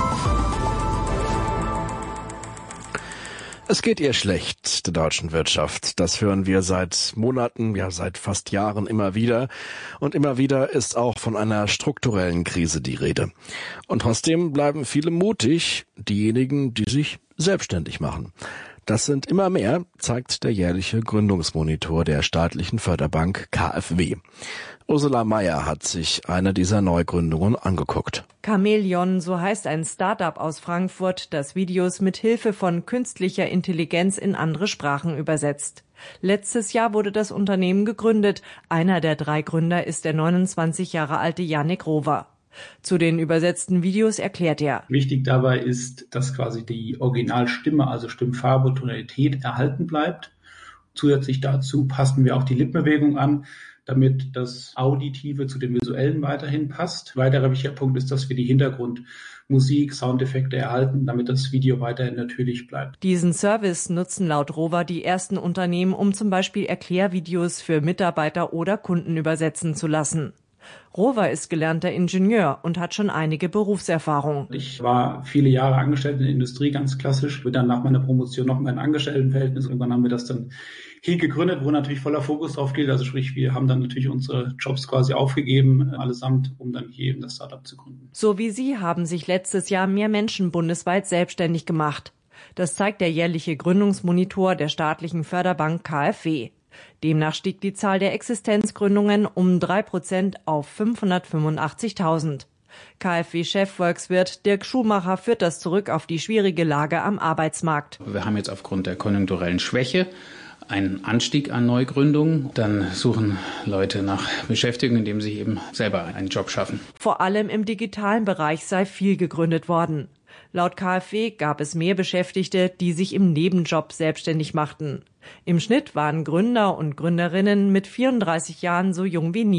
Es geht ihr schlecht, der deutschen Wirtschaft. Das hören wir seit Monaten, ja seit fast Jahren immer wieder. Und immer wieder ist auch von einer strukturellen Krise die Rede. Und trotzdem bleiben viele mutig, diejenigen, die sich selbstständig machen. Das sind immer mehr, zeigt der jährliche Gründungsmonitor der staatlichen Förderbank K f W. Ursula Meyer hat sich eine dieser Neugründungen angeguckt. Chamäleon, so heißt ein Start-up aus Frankfurt, das Videos mit Hilfe von künstlicher Intelligenz in andere Sprachen übersetzt. Letztes Jahr wurde das Unternehmen gegründet. Einer der drei Gründer ist der neunundzwanzig Jahre alte Yannick Rover. Zu den übersetzten Videos erklärt er: Wichtig dabei ist, dass quasi die Originalstimme, also Stimmfarbe, Tonalität erhalten bleibt. Zusätzlich dazu passen wir auch die Lippenbewegung an, damit das Auditive zu dem Visuellen weiterhin passt. Weiterer wichtiger Punkt ist, dass wir die Hintergrundmusik, Soundeffekte erhalten, damit das Video weiterhin natürlich bleibt. Diesen Service nutzen laut Rover die ersten Unternehmen, um zum Beispiel Erklärvideos für Mitarbeiter oder Kunden übersetzen zu lassen. Rover ist gelernter Ingenieur und hat schon einige Berufserfahrung. Ich war viele Jahre angestellt in der Industrie, ganz klassisch. Bin dann nach meiner Promotion noch mal in Angestelltenverhältnis. Irgendwann haben wir das dann hier gegründet, wo natürlich voller Fokus drauf geht. Also sprich, wir haben dann natürlich unsere Jobs quasi aufgegeben, allesamt, um dann hier eben das Startup zu gründen. So wie Sie haben sich letztes Jahr mehr Menschen bundesweit selbstständig gemacht. Das zeigt der jährliche Gründungsmonitor der staatlichen Förderbank K f W. Demnach stieg die Zahl der Existenzgründungen um drei Prozent auf fünfhundertfünfundachtzigtausend. K f W-Chef Volkswirt Dirk Schumacher führt das zurück auf die schwierige Lage am Arbeitsmarkt. Wir haben jetzt aufgrund der konjunkturellen Schwäche einen Anstieg an Neugründungen. Dann suchen Leute nach Beschäftigung, indem sie eben selber einen Job schaffen. Vor allem im digitalen Bereich sei viel gegründet worden. Laut K f W gab es mehr Beschäftigte, die sich im Nebenjob selbstständig machten. Im Schnitt waren Gründer und Gründerinnen mit vierunddreißig Jahren so jung wie nie.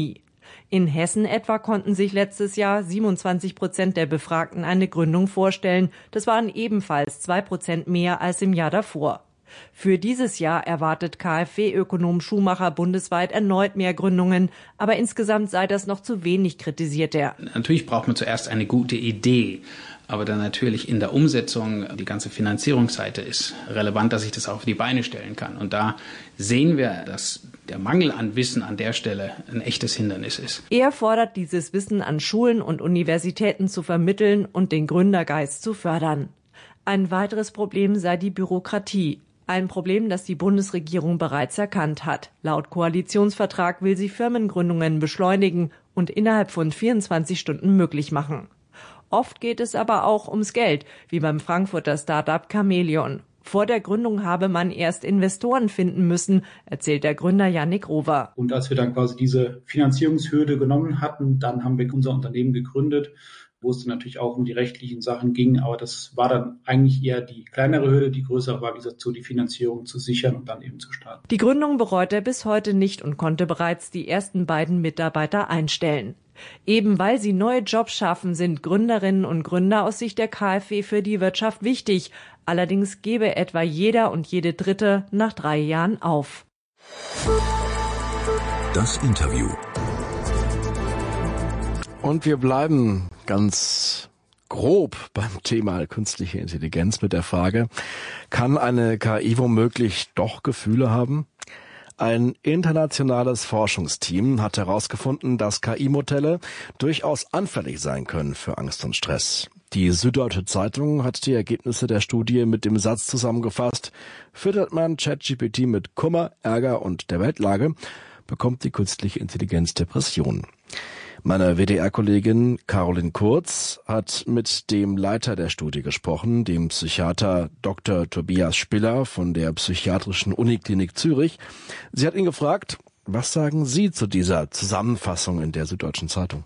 In Hessen etwa konnten sich letztes Jahr siebenundzwanzig Prozent der Befragten eine Gründung vorstellen. Das waren ebenfalls zwei Prozent mehr als im Jahr davor. Für dieses Jahr erwartet KfW-Ökonom Schumacher bundesweit erneut mehr Gründungen, aber insgesamt sei das noch zu wenig, kritisiert er. Natürlich braucht man zuerst eine gute Idee, aber dann natürlich in der Umsetzung die ganze Finanzierungsseite ist relevant, dass ich das auf die Beine stellen kann. Und da sehen wir, dass der Mangel an Wissen an der Stelle ein echtes Hindernis ist. Er fordert, dieses Wissen an Schulen und Universitäten zu vermitteln und den Gründergeist zu fördern. Ein weiteres Problem sei die Bürokratie. Ein Problem, das die Bundesregierung bereits erkannt hat. Laut Koalitionsvertrag will sie Firmengründungen beschleunigen und innerhalb von vierundzwanzig Stunden möglich machen. Oft geht es aber auch ums Geld, wie beim Frankfurter Start-up Chameleon. Vor der Gründung habe man erst Investoren finden müssen, erzählt der Gründer Yannick Rover. Und als wir dann quasi diese Finanzierungshürde genommen hatten, dann haben wir unser Unternehmen gegründet, wo es dann natürlich auch um die rechtlichen Sachen ging. Aber das war dann eigentlich eher die kleinere Hürde. Die größere war, wie gesagt, so die Finanzierung zu sichern und dann eben zu starten. Die Gründung bereut er bis heute nicht und konnte bereits die ersten beiden Mitarbeiter einstellen. Eben weil sie neue Jobs schaffen, sind Gründerinnen und Gründer aus Sicht der KfW für die Wirtschaft wichtig. Allerdings gebe etwa jeder und jede Dritte nach drei Jahren auf. Das Interview. Und wir bleiben ganz grob beim Thema künstliche Intelligenz mit der Frage, kann eine K I womöglich doch Gefühle haben? Ein internationales Forschungsteam hat herausgefunden, dass K I-Modelle durchaus anfällig sein können für Angst und Stress. Die Süddeutsche Zeitung hat die Ergebnisse der Studie mit dem Satz zusammengefasst: Füttert man ChatGPT mit Kummer, Ärger und der Weltlage, bekommt die künstliche Intelligenz Depressionen. Meine W D R-Kollegin Caroline Kurz hat mit dem Leiter der Studie gesprochen, dem Psychiater Doktor Tobias Spiller von der Psychiatrischen Uniklinik Zürich. Sie hat ihn gefragt, was sagen Sie zu dieser Zusammenfassung in der Süddeutschen Zeitung?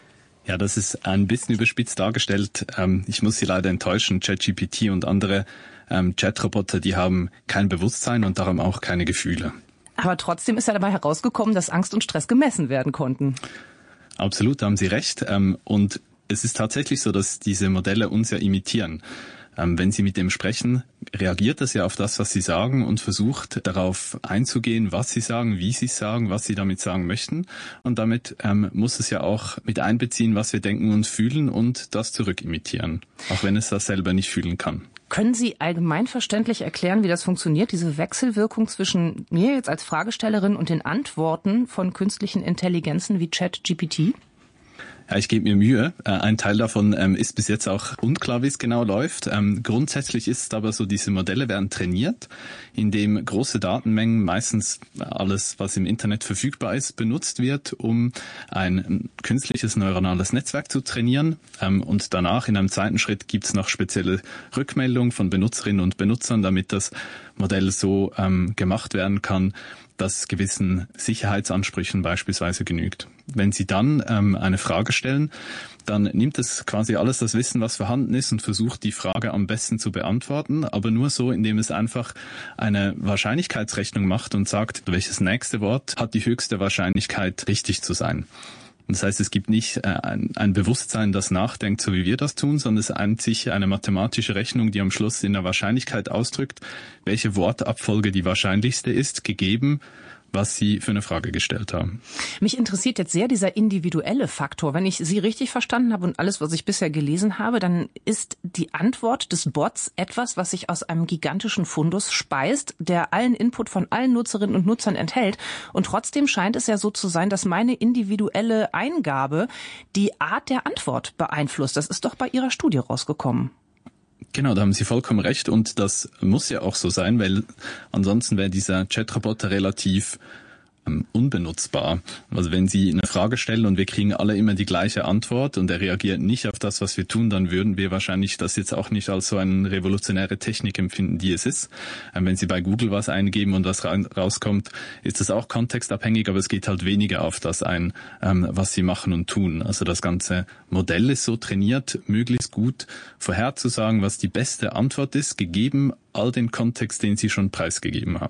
Ja, das ist ein bisschen überspitzt dargestellt. Ich muss Sie leider enttäuschen. ChatGPT und andere Chatroboter, die haben kein Bewusstsein und darum auch keine Gefühle. Aber trotzdem ist ja dabei herausgekommen, dass Angst und Stress gemessen werden konnten. Absolut, da haben Sie recht. Und es ist tatsächlich so, dass diese Modelle uns ja imitieren. Wenn Sie mit dem sprechen, reagiert das ja auf das, was Sie sagen und versucht darauf einzugehen, was Sie sagen, wie Sie es sagen, was Sie damit sagen möchten. Und damit ähm, muss es ja auch mit einbeziehen, was wir denken und fühlen und das zurückimitieren, auch wenn es das selber nicht fühlen kann. Können Sie allgemeinverständlich erklären, wie das funktioniert, diese Wechselwirkung zwischen mir jetzt als Fragestellerin und den Antworten von künstlichen Intelligenzen wie ChatGPT? Ja, ich gebe mir Mühe. Ein Teil davon ähm, ist bis jetzt auch unklar, wie es genau läuft. Ähm, grundsätzlich ist es aber so, diese Modelle werden trainiert, indem große Datenmengen, meistens alles, was im Internet verfügbar ist, benutzt wird, um ein künstliches neuronales Netzwerk zu trainieren. Ähm, und danach, in einem zweiten Schritt, gibt es noch spezielle Rückmeldungen von Benutzerinnen und Benutzern, damit das Modell so ähm, gemacht werden kann, dass gewissen Sicherheitsansprüchen beispielsweise genügt. Wenn Sie dann ähm, eine Frage stellen, dann nimmt es quasi alles das Wissen, was vorhanden ist, und versucht, die Frage am besten zu beantworten, aber nur so, indem es einfach eine Wahrscheinlichkeitsrechnung macht und sagt, welches nächste Wort hat die höchste Wahrscheinlichkeit, richtig zu sein. Das heißt, es gibt nicht äh, ein, ein Bewusstsein, das nachdenkt, so wie wir das tun, sondern es ist an sich eine mathematische Rechnung, die am Schluss in der Wahrscheinlichkeit ausdrückt, welche Wortabfolge die wahrscheinlichste ist, gegeben, was Sie für eine Frage gestellt haben. Mich interessiert jetzt sehr dieser individuelle Faktor. Wenn ich Sie richtig verstanden habe und alles, was ich bisher gelesen habe, dann ist die Antwort des Bots etwas, was sich aus einem gigantischen Fundus speist, der allen Input von allen Nutzerinnen und Nutzern enthält. Und trotzdem scheint es ja so zu sein, dass meine individuelle Eingabe die Art der Antwort beeinflusst. Das ist doch bei Ihrer Studie rausgekommen. Genau, da haben Sie vollkommen recht, und das muss ja auch so sein, weil ansonsten wäre dieser Chatroboter relativ ähm, unbenutzbar. Also wenn Sie eine Frage stellen und wir kriegen alle immer die gleiche Antwort und er reagiert nicht auf das, was wir tun, dann würden wir wahrscheinlich das jetzt auch nicht als so eine revolutionäre Technik empfinden, die es ist. Ähm, wenn Sie bei Google was eingeben und was ra- rauskommt, ist das auch kontextabhängig, aber es geht halt weniger auf das ein, ähm, was Sie machen und tun. Also das ganze Modell ist so trainiert, möglichst gut vorherzusagen, was die beste Antwort ist, gegeben all den Kontext, den Sie schon preisgegeben haben.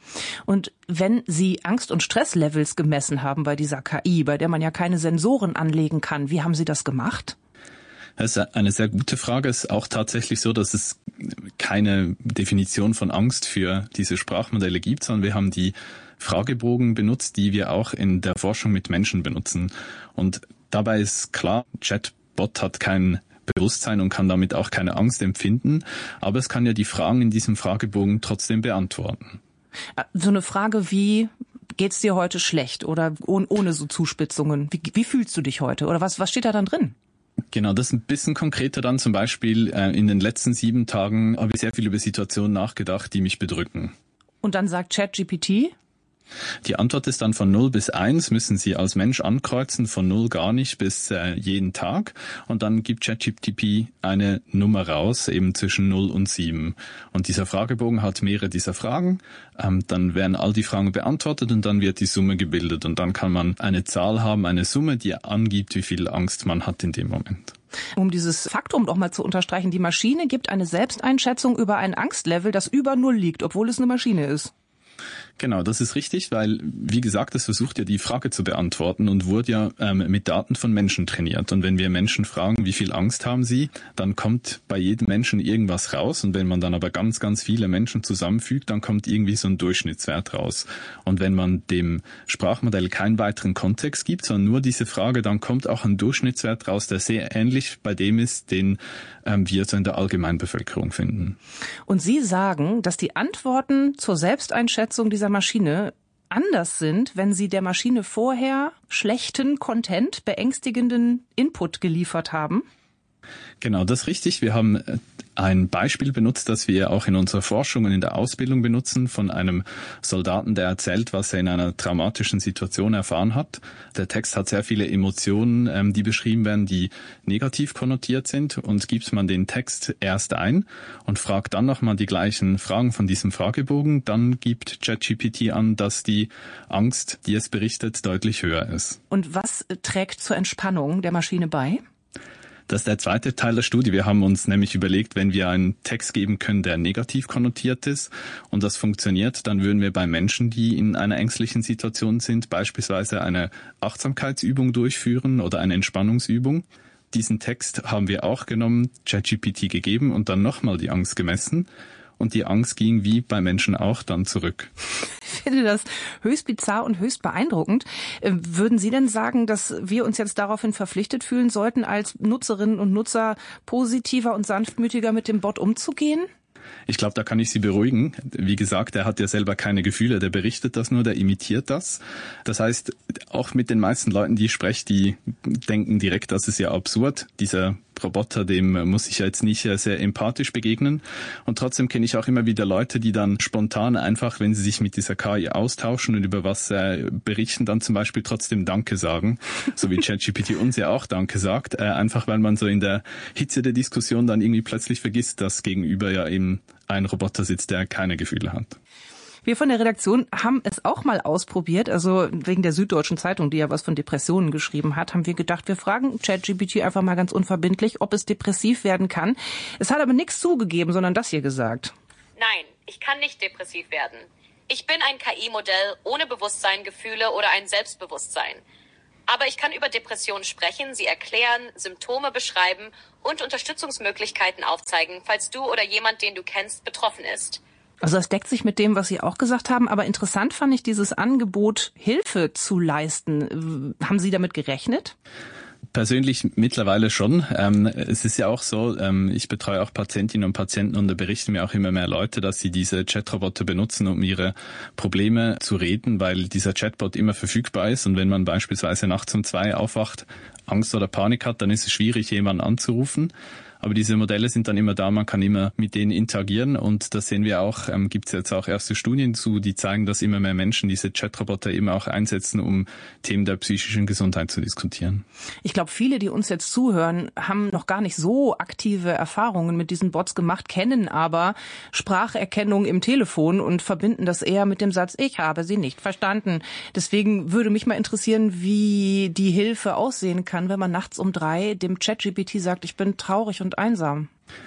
Und wenn Sie Angst- und Stresslevels gemessen haben bei dieser K I, bei der man ja keine Sensoren anlegen kann, wie haben Sie das gemacht? Das ist eine sehr gute Frage. Es ist auch tatsächlich so, dass es keine Definition von Angst für diese Sprachmodelle gibt, sondern wir haben die Fragebogen benutzt, die wir auch in der Forschung mit Menschen benutzen. Und dabei ist klar, Chatbot hat kein Bewusstsein und kann damit auch keine Angst empfinden, aber es kann ja die Fragen in diesem Fragebogen trotzdem beantworten. So eine Frage wie, geht's dir heute schlecht oder ohne, ohne so Zuspitzungen? Wie, wie fühlst du dich heute? Oder was, was steht da dann drin? Genau, das ist ein bisschen konkreter dann zum Beispiel. Äh, in den letzten sieben Tagen habe ich sehr viel über Situationen nachgedacht, die mich bedrücken. Und dann sagt ChatGPT? Die Antwort ist dann von null bis eins, müssen Sie als Mensch ankreuzen, von null gar nicht bis äh, jeden Tag. Und dann gibt ChatGPT eine Nummer raus, eben zwischen null und sieben. Und dieser Fragebogen hat mehrere dieser Fragen. Ähm, dann werden all die Fragen beantwortet und dann wird die Summe gebildet. Und dann kann man eine Zahl haben, eine Summe, die angibt, wie viel Angst man hat in dem Moment. Um dieses Faktum doch mal zu unterstreichen, die Maschine gibt eine Selbsteinschätzung über ein Angstlevel, das über null liegt, obwohl es eine Maschine ist. Genau, das ist richtig, weil, wie gesagt, es versucht ja die Frage zu beantworten und wurde ja ähm, mit Daten von Menschen trainiert. Und wenn wir Menschen fragen, wie viel Angst haben sie, dann kommt bei jedem Menschen irgendwas raus. Und wenn man dann aber ganz, ganz viele Menschen zusammenfügt, dann kommt irgendwie so ein Durchschnittswert raus. Und wenn man dem Sprachmodell keinen weiteren Kontext gibt, sondern nur diese Frage, dann kommt auch ein Durchschnittswert raus, der sehr ähnlich bei dem ist, den ähm, wir so in der Allgemeinbevölkerung finden. Und Sie sagen, dass die Antworten zur Selbsteinschätzung dieser Maschine anders sind, wenn Sie der Maschine vorher schlechten Content, beängstigenden Input geliefert haben? Genau, das ist richtig. Wir haben ein Beispiel benutzt, das wir auch in unserer Forschung und in der Ausbildung benutzen, von einem Soldaten, der erzählt, was er in einer traumatischen Situation erfahren hat. Der Text hat sehr viele Emotionen, die beschrieben werden, die negativ konnotiert sind, und gibt man den Text erst ein und fragt dann nochmal die gleichen Fragen von diesem Fragebogen, dann gibt ChatGPT an, dass die Angst, die es berichtet, deutlich höher ist. Und was trägt zur Entspannung der Maschine bei? Das ist der zweite Teil der Studie. Wir haben uns nämlich überlegt, wenn wir einen Text geben können, der negativ konnotiert ist und das funktioniert, dann würden wir bei Menschen, die in einer ängstlichen Situation sind, beispielsweise eine Achtsamkeitsübung durchführen oder eine Entspannungsübung. Diesen Text haben wir auch genommen, ChatGPT gegeben und dann nochmal die Angst gemessen. Und die Angst ging wie bei Menschen auch dann zurück. Ich finde das höchst bizarr und höchst beeindruckend. Würden Sie denn sagen, dass wir uns jetzt daraufhin verpflichtet fühlen sollten, als Nutzerinnen und Nutzer positiver und sanftmütiger mit dem Bot umzugehen? Ich glaube, da kann ich Sie beruhigen. Wie gesagt, er hat ja selber keine Gefühle, der berichtet das nur, der imitiert das. Das heißt, auch mit den meisten Leuten, die ich spreche, die denken direkt, das ist ja absurd. Dieser Roboter, dem muss ich ja jetzt nicht sehr empathisch begegnen. Und trotzdem kenne ich auch immer wieder Leute, die dann spontan einfach, wenn sie sich mit dieser K I austauschen und über was äh, berichten, dann zum Beispiel trotzdem Danke sagen. So wie ChatGPT uns ja auch Danke sagt. Äh, einfach weil man so in der Hitze der Diskussion dann irgendwie plötzlich vergisst, dass gegenüber ja eben ein Roboter sitzt, der keine Gefühle hat. Wir von der Redaktion haben es auch mal ausprobiert, also wegen der Süddeutschen Zeitung, die ja was von Depressionen geschrieben hat, haben wir gedacht, wir fragen ChatGPT einfach mal ganz unverbindlich, ob es depressiv werden kann. Es hat aber nichts zugegeben, sondern das hier gesagt. Nein, ich kann nicht depressiv werden. Ich bin ein K I-Modell ohne Bewusstsein, Gefühle oder ein Selbstbewusstsein. Aber ich kann über Depressionen sprechen, sie erklären, Symptome beschreiben und Unterstützungsmöglichkeiten aufzeigen, falls du oder jemand, den du kennst, betroffen ist. Also das deckt sich mit dem, was Sie auch gesagt haben. Aber interessant fand ich dieses Angebot, Hilfe zu leisten. Haben Sie damit gerechnet? Persönlich mittlerweile schon. Ähm, es ist ja auch so, ähm, ich betreue auch Patientinnen und Patienten und da berichten mir auch immer mehr Leute, dass sie diese Chatroboter benutzen, um ihre Probleme zu reden, weil dieser Chatbot immer verfügbar ist und wenn man beispielsweise nachts um zwei aufwacht, Angst oder Panik hat, dann ist es schwierig, jemanden anzurufen. Aber diese Modelle sind dann immer da, man kann immer mit denen interagieren und das sehen wir auch, ähm, gibt es jetzt auch erste Studien zu, die zeigen, dass immer mehr Menschen diese Chatroboter immer auch einsetzen, um Themen der psychischen Gesundheit zu diskutieren. Ich glaube, viele, die uns jetzt zuhören, haben noch gar nicht so aktive Erfahrungen mit diesen Bots gemacht, kennen aber Spracherkennung im Telefon und verbinden das eher mit dem Satz, ich habe sie nicht verstanden. Deswegen würde mich mal interessieren, wie die Hilfe aussehen kann, wenn man nachts um drei dem ChatGPT sagt, ich bin traurig und und einsam.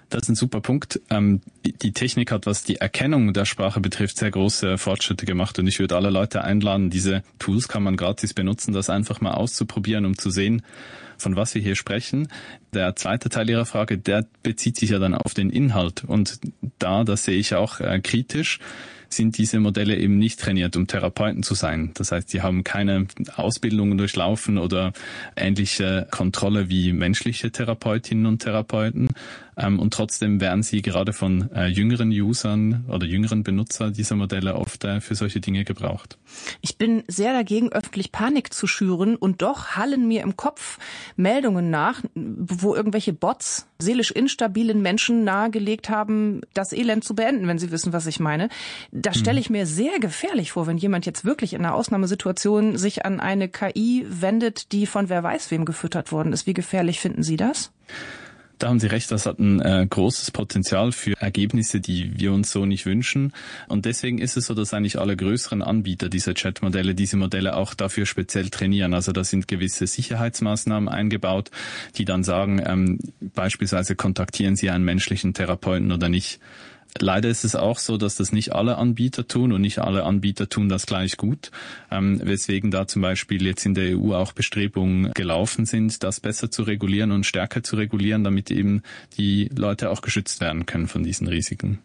Das ist ein super Punkt. Ähm, die Technik hat, was die Erkennung der Sprache betrifft, sehr große Fortschritte gemacht. Und ich würde alle Leute einladen, diese Tools kann man gratis benutzen, das einfach mal auszuprobieren, um zu sehen, von was wir hier sprechen. Der zweite Teil Ihrer Frage, der bezieht sich ja dann auf den Inhalt. Und da, das sehe ich auch äh, kritisch, sind diese Modelle eben nicht trainiert, um Therapeuten zu sein. Das heißt, sie haben keine Ausbildungen durchlaufen oder ähnliche Kontrolle wie menschliche Therapeutinnen und Therapeuten. Ähm, und trotzdem werden sie gerade von äh, jüngeren Usern oder jüngeren Benutzer dieser Modelle oft äh, für solche Dinge gebraucht. Ich bin sehr dagegen, öffentlich Panik zu schüren, und doch hallen mir im Kopf Meldungen nach, wo irgendwelche Bots seelisch instabilen Menschen nahegelegt haben, das Elend zu beenden, wenn Sie wissen, was ich meine. Das stelle ich mir sehr gefährlich vor, wenn jemand jetzt wirklich in einer Ausnahmesituation sich an eine K I wendet, die von wer weiß wem gefüttert worden ist. Wie gefährlich finden Sie das? Da haben Sie recht, das hat ein äh, großes Potenzial für Ergebnisse, die wir uns so nicht wünschen. Und deswegen ist es so, dass eigentlich alle größeren Anbieter dieser Chatmodelle diese Modelle auch dafür speziell trainieren. Also da sind gewisse Sicherheitsmaßnahmen eingebaut, die dann sagen, ähm, beispielsweise kontaktieren Sie einen menschlichen Therapeuten oder nicht. Leider ist es auch so, dass das nicht alle Anbieter tun und nicht alle Anbieter tun das gleich gut, ähm, weswegen da zum Beispiel jetzt in der E U auch Bestrebungen gelaufen sind, das besser zu regulieren und stärker zu regulieren, damit eben die Leute auch geschützt werden können von diesen Risiken.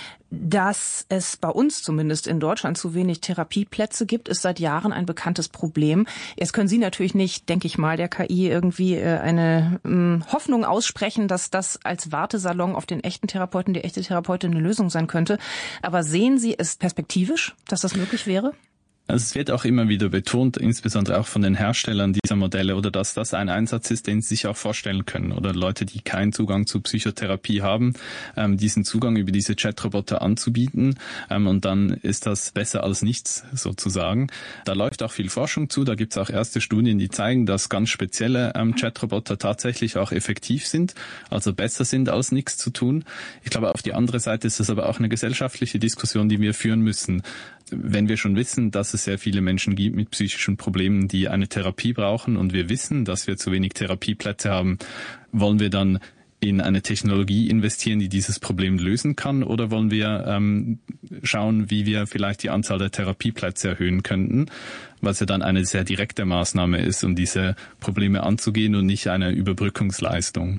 Dass es bei uns zumindest in Deutschland zu wenig Therapieplätze gibt, ist seit Jahren ein bekanntes Problem. Jetzt können Sie natürlich nicht, denke ich mal, der K I irgendwie eine ähm, Hoffnung aussprechen, dass das als Wartesalon auf den echten Therapeuten, die echte Therapeutin eine Lösung sein könnte. Aber sehen Sie es perspektivisch, dass das möglich wäre? Also es wird auch immer wieder betont, insbesondere auch von den Herstellern dieser Modelle, oder dass das ein Einsatz ist, den sie sich auch vorstellen können. Oder Leute, die keinen Zugang zu Psychotherapie haben, ähm, diesen Zugang über diese Chatroboter anzubieten. Ähm, und dann ist das besser als nichts sozusagen. Da läuft auch viel Forschung zu. Da gibt es auch erste Studien, die zeigen, dass ganz spezielle ähm, Chatroboter tatsächlich auch effektiv sind, also besser sind als nichts zu tun. Ich glaube, auf die andere Seite ist es aber auch eine gesellschaftliche Diskussion, die wir führen müssen. Wenn wir schon wissen, dass es sehr viele Menschen gibt mit psychischen Problemen, die eine Therapie brauchen, und wir wissen, dass wir zu wenig Therapieplätze haben, wollen wir dann in eine Technologie investieren, die dieses Problem lösen kann, oder wollen wir ähm, schauen, wie wir vielleicht die Anzahl der Therapieplätze erhöhen könnten, was ja dann eine sehr direkte Maßnahme ist, um diese Probleme anzugehen und nicht eine Überbrückungsleistung.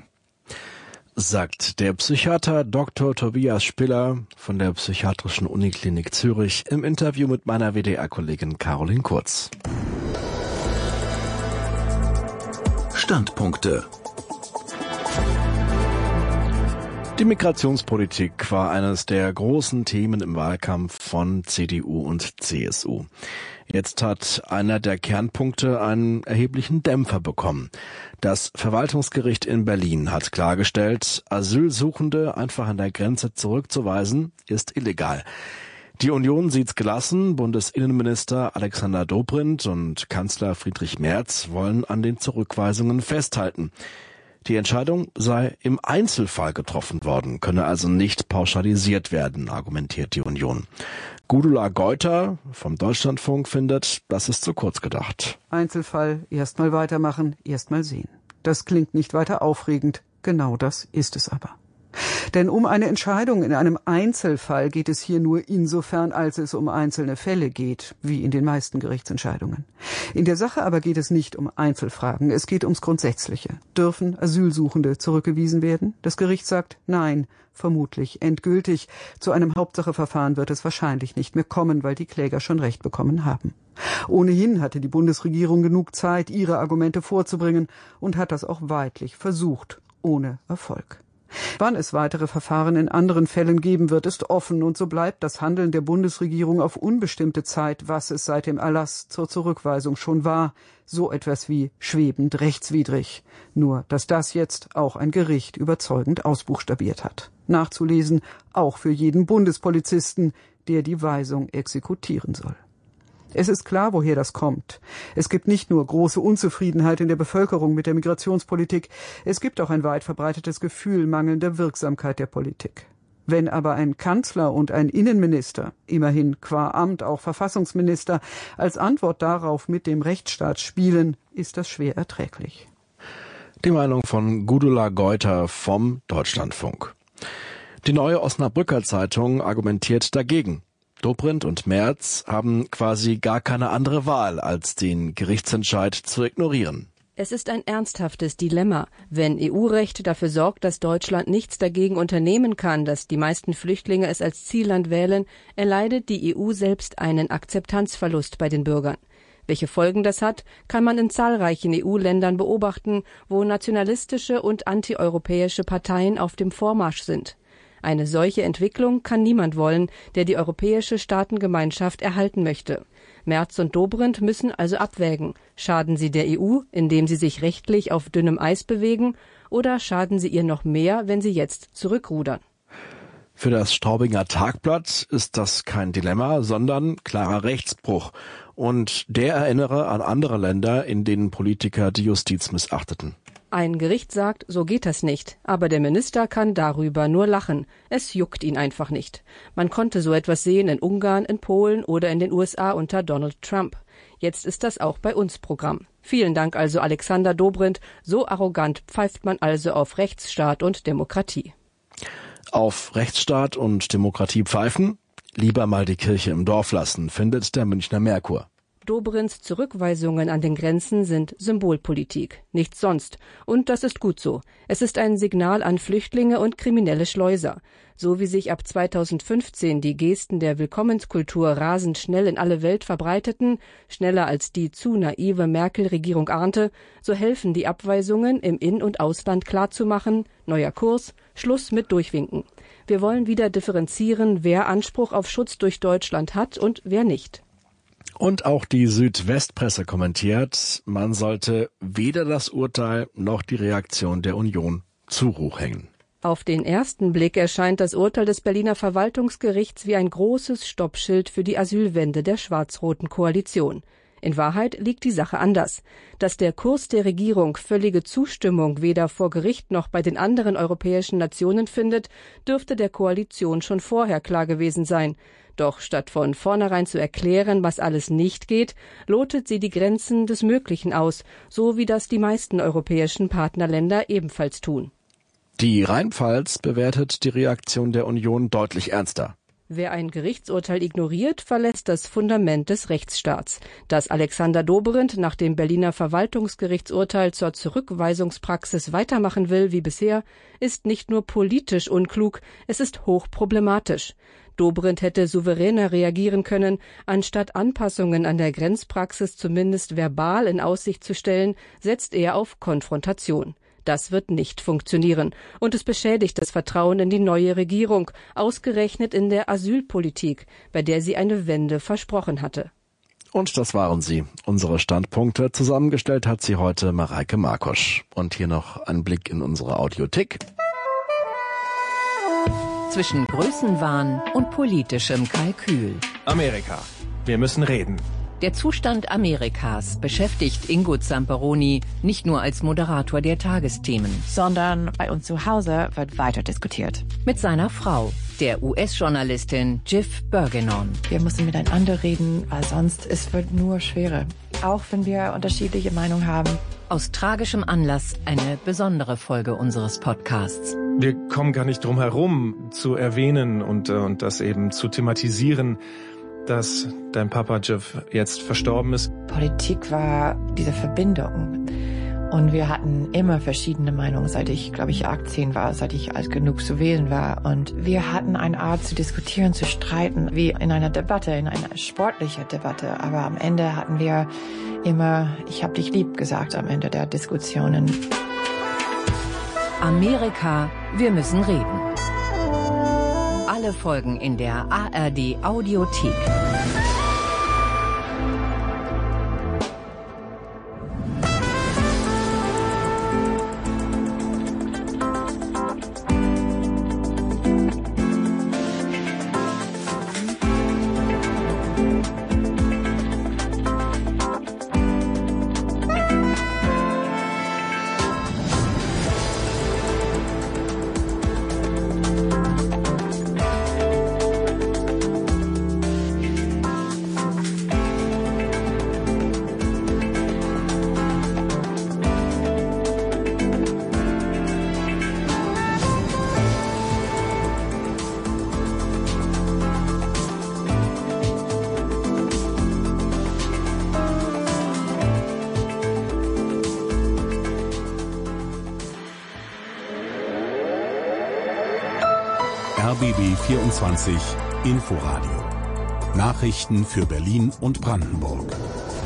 Sagt der Psychiater Doktor Tobias Spiller von der Psychiatrischen Uniklinik Zürich im Interview mit meiner W D R-Kollegin Caroline Kurz. Standpunkte. Die Migrationspolitik war eines der großen Themen im Wahlkampf von C D U und C S U. Jetzt hat einer der Kernpunkte einen erheblichen Dämpfer bekommen. Das Verwaltungsgericht in Berlin hat klargestellt, Asylsuchende einfach an der Grenze zurückzuweisen, ist illegal. Die Union sieht's gelassen. Bundesinnenminister Alexander Dobrindt und Kanzler Friedrich Merz wollen an den Zurückweisungen festhalten. Die Entscheidung sei im Einzelfall getroffen worden, könne also nicht pauschalisiert werden, argumentiert die Union. Gudula Geuter vom Deutschlandfunk findet, das ist zu kurz gedacht. Einzelfall, erstmal weitermachen, erstmal sehen. Das klingt nicht weiter aufregend, genau das ist es aber. Denn um eine Entscheidung in einem Einzelfall geht es hier nur insofern, als es um einzelne Fälle geht, wie in den meisten Gerichtsentscheidungen. In der Sache aber geht es nicht um Einzelfragen, es geht ums Grundsätzliche. Dürfen Asylsuchende zurückgewiesen werden? Das Gericht sagt nein, vermutlich endgültig. Zu einem Hauptsacheverfahren wird es wahrscheinlich nicht mehr kommen, weil die Kläger schon Recht bekommen haben. Ohnehin hatte die Bundesregierung genug Zeit, ihre Argumente vorzubringen und hat das auch weidlich versucht, ohne Erfolg. Wann es weitere Verfahren in anderen Fällen geben wird, ist offen, und so bleibt das Handeln der Bundesregierung auf unbestimmte Zeit, was es seit dem Erlass zur Zurückweisung schon war, so etwas wie schwebend rechtswidrig. Nur, dass das jetzt auch ein Gericht überzeugend ausbuchstabiert hat. Nachzulesen auch für jeden Bundespolizisten, der die Weisung exekutieren soll. Es ist klar, woher das kommt. Es gibt nicht nur große Unzufriedenheit in der Bevölkerung mit der Migrationspolitik, es gibt auch ein weit verbreitetes Gefühl mangelnder Wirksamkeit der Politik. Wenn aber ein Kanzler und ein Innenminister, immerhin qua Amt auch Verfassungsminister, als Antwort darauf mit dem Rechtsstaat spielen, ist das schwer erträglich. Die Meinung von Gudula Geuter vom Deutschlandfunk. Die Neue Osnabrücker Zeitung argumentiert dagegen. Dobrindt und Merz haben quasi gar keine andere Wahl, als den Gerichtsentscheid zu ignorieren. Es ist ein ernsthaftes Dilemma. Wenn E U-Recht dafür sorgt, dass Deutschland nichts dagegen unternehmen kann, dass die meisten Flüchtlinge es als Zielland wählen, erleidet die E U selbst einen Akzeptanzverlust bei den Bürgern. Welche Folgen das hat, kann man in zahlreichen E U-Ländern beobachten, wo nationalistische und antieuropäische Parteien auf dem Vormarsch sind. Eine solche Entwicklung kann niemand wollen, der die europäische Staatengemeinschaft erhalten möchte. Merz und Dobrindt müssen also abwägen. Schaden sie der E U, indem sie sich rechtlich auf dünnem Eis bewegen, oder schaden sie ihr noch mehr, wenn sie jetzt zurückrudern? Für das Straubinger Tagblatt ist das kein Dilemma, sondern klarer Rechtsbruch. Und der erinnere an andere Länder, in denen Politiker die Justiz missachteten. Ein Gericht sagt, so geht das nicht, aber der Minister kann darüber nur lachen. Es juckt ihn einfach nicht. Man konnte so etwas sehen in Ungarn, in Polen oder in den U S A unter Donald Trump. Jetzt ist das auch bei uns Programm. Vielen Dank also Alexander Dobrindt. So arrogant pfeift man also auf Rechtsstaat und Demokratie. Auf Rechtsstaat und Demokratie pfeifen? Lieber mal die Kirche im Dorf lassen, findet der Münchner Merkur. Dobrindts Zurückweisungen an den Grenzen sind Symbolpolitik, nichts sonst. Und das ist gut so. Es ist ein Signal an Flüchtlinge und kriminelle Schleuser. So wie sich ab zweitausendfünfzehn die Gesten der Willkommenskultur rasend schnell in alle Welt verbreiteten, schneller als die zu naive Merkel-Regierung ahnte, so helfen die Abweisungen im In- und Ausland klarzumachen, neuer Kurs, Schluss mit Durchwinken. Wir wollen wieder differenzieren, wer Anspruch auf Schutz durch Deutschland hat und wer nicht. Und auch die Südwestpresse kommentiert, man sollte weder das Urteil noch die Reaktion der Union zu hoch hängen. Auf den ersten Blick erscheint das Urteil des Berliner Verwaltungsgerichts wie ein großes Stoppschild für die Asylwende der schwarz-roten Koalition. In Wahrheit liegt die Sache anders. Dass der Kurs der Regierung völlige Zustimmung weder vor Gericht noch bei den anderen europäischen Nationen findet, dürfte der Koalition schon vorher klar gewesen sein. Doch statt von vornherein zu erklären, was alles nicht geht, lotet sie die Grenzen des Möglichen aus, so wie das die meisten europäischen Partnerländer ebenfalls tun. Die Rheinpfalz bewertet die Reaktion der Union deutlich ernster. Wer ein Gerichtsurteil ignoriert, verletzt das Fundament des Rechtsstaats. Dass Alexander Dobrindt nach dem Berliner Verwaltungsgerichtsurteil zur Zurückweisungspraxis weitermachen will wie bisher, ist nicht nur politisch unklug, es ist hochproblematisch. Dobrindt hätte souveräner reagieren können, anstatt Anpassungen an der Grenzpraxis zumindest verbal in Aussicht zu stellen, setzt er auf Konfrontation. Das wird nicht funktionieren. Und es beschädigt das Vertrauen in die neue Regierung, ausgerechnet in der Asylpolitik, bei der sie eine Wende versprochen hatte. Und das waren sie, unsere Standpunkte. Zusammengestellt hat sie heute Mareike Markosch. Und hier noch ein Blick in unsere Audiothek. Zwischen Größenwahn und politischem Kalkül. Amerika. Wir müssen reden. Der Zustand Amerikas beschäftigt Ingo Zamperoni nicht nur als Moderator der Tagesthemen, sondern bei uns zu Hause wird weiter diskutiert. Mit seiner Frau, der U S-Journalistin Jiff Burgenon. Wir müssen miteinander reden, weil sonst es wird nur schwerer. Auch wenn wir unterschiedliche Meinungen haben. Aus tragischem Anlass eine besondere Folge unseres Podcasts. Wir kommen gar nicht drum herum, zu erwähnen und, und das eben zu thematisieren, dass dein Papa Jiff jetzt verstorben ist. Politik war diese Verbindung. Und wir hatten immer verschiedene Meinungen, seit ich, glaube ich, achtzehn war, seit ich alt genug zu wählen war. Und wir hatten eine Art zu diskutieren, zu streiten, wie in einer Debatte, in einer sportlichen Debatte. Aber am Ende hatten wir immer, ich hab dich lieb gesagt am Ende der Diskussionen. Amerika, wir müssen reden. Alle Folgen in der A R D Audiothek. R B B vierundzwanzig Inforadio. Nachrichten für Berlin und Brandenburg.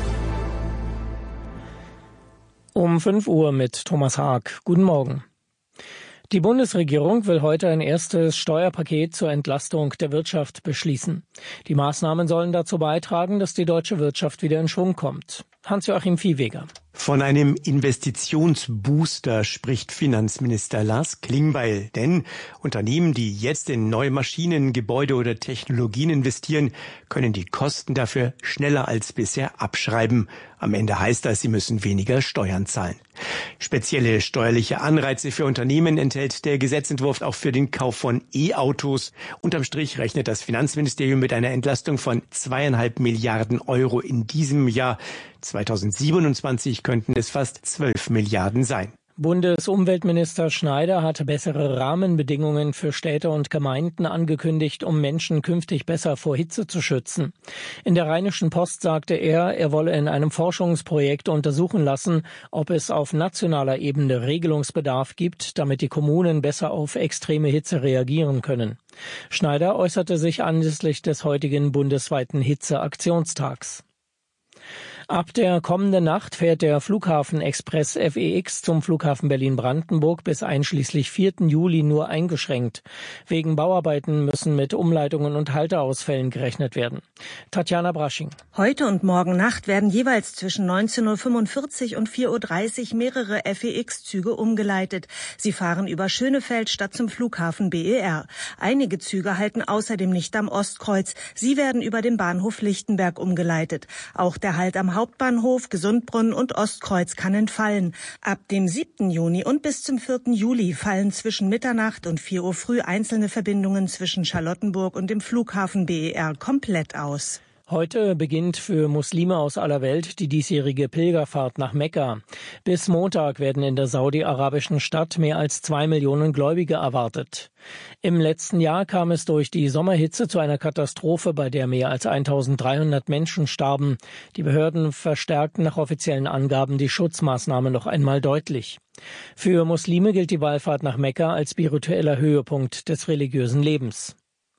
Um fünf Uhr mit Thomas Haag. Guten Morgen. Die Bundesregierung will heute ein erstes Steuerpaket zur Entlastung der Wirtschaft beschließen. Die Maßnahmen sollen dazu beitragen, dass die deutsche Wirtschaft wieder in Schwung kommt. Hans-Joachim Viehweger. Von einem Investitionsbooster spricht Finanzminister Lars Klingbeil. Denn Unternehmen, die jetzt in neue Maschinen, Gebäude oder Technologien investieren, können die Kosten dafür schneller als bisher abschreiben. Am Ende heißt das, sie müssen weniger Steuern zahlen. Spezielle steuerliche Anreize für Unternehmen enthält der Gesetzentwurf auch für den Kauf von E-Autos. Unterm Strich rechnet das Finanzministerium mit einer Entlastung von zweieinhalb Milliarden Euro in diesem Jahr. zweitausendsiebenundzwanzig könnten es fast zwölf Milliarden sein. Bundesumweltminister Schneider hat bessere Rahmenbedingungen für Städte und Gemeinden angekündigt, um Menschen künftig besser vor Hitze zu schützen. In der Rheinischen Post sagte er, er wolle in einem Forschungsprojekt untersuchen lassen, ob es auf nationaler Ebene Regelungsbedarf gibt, damit die Kommunen besser auf extreme Hitze reagieren können. Schneider äußerte sich anlässlich des heutigen bundesweiten Hitzeaktionstags. Ab der kommenden Nacht fährt der Flughafen-Express F E X zum Flughafen Berlin-Brandenburg bis einschließlich vierten Juli nur eingeschränkt. Wegen Bauarbeiten müssen mit Umleitungen und Halteausfällen gerechnet werden. Tatjana Brasching. Heute und morgen Nacht werden jeweils zwischen neunzehn Uhr fünfundvierzig und vier Uhr dreißig mehrere F E X-Züge umgeleitet. Sie fahren über Schönefeld statt zum Flughafen B E R. Einige Züge halten außerdem nicht am Ostkreuz. Sie werden über den Bahnhof Lichtenberg umgeleitet. Auch der Halt am Hauptbahnhof, Gesundbrunnen und Ostkreuz kann entfallen. Ab dem siebten Juni und bis zum vierten Juli fallen zwischen Mitternacht und vier Uhr früh einzelne Verbindungen zwischen Charlottenburg und dem Flughafen B E R komplett aus. Heute beginnt für Muslime aus aller Welt die diesjährige Pilgerfahrt nach Mekka. Bis Montag werden in der saudi-arabischen Stadt mehr als zwei Millionen Gläubige erwartet. Im letzten Jahr kam es durch die Sommerhitze zu einer Katastrophe, bei der mehr als eintausenddreihundert Menschen starben. Die Behörden verstärkten nach offiziellen Angaben die Schutzmaßnahmen noch einmal deutlich. Für Muslime gilt die Wallfahrt nach Mekka als spiritueller Höhepunkt des religiösen Lebens.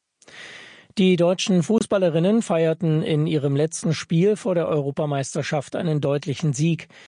Die deutschen Fußballerinnen feierten in ihrem letzten Spiel vor der Europameisterschaft einen deutlichen Sieg.